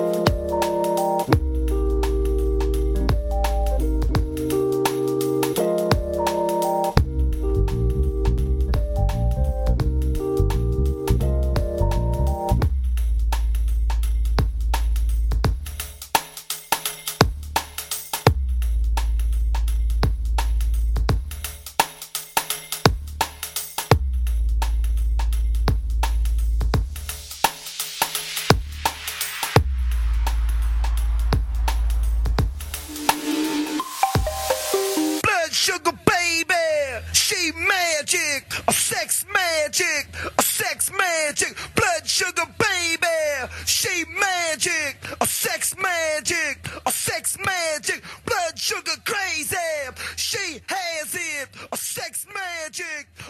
Blood sugar baby, she magic, a sex magic, a sex magic. Blood sugar baby, she magic, a sex magic, a sex magic. Blood sugar crazy, she has it, a sex magic.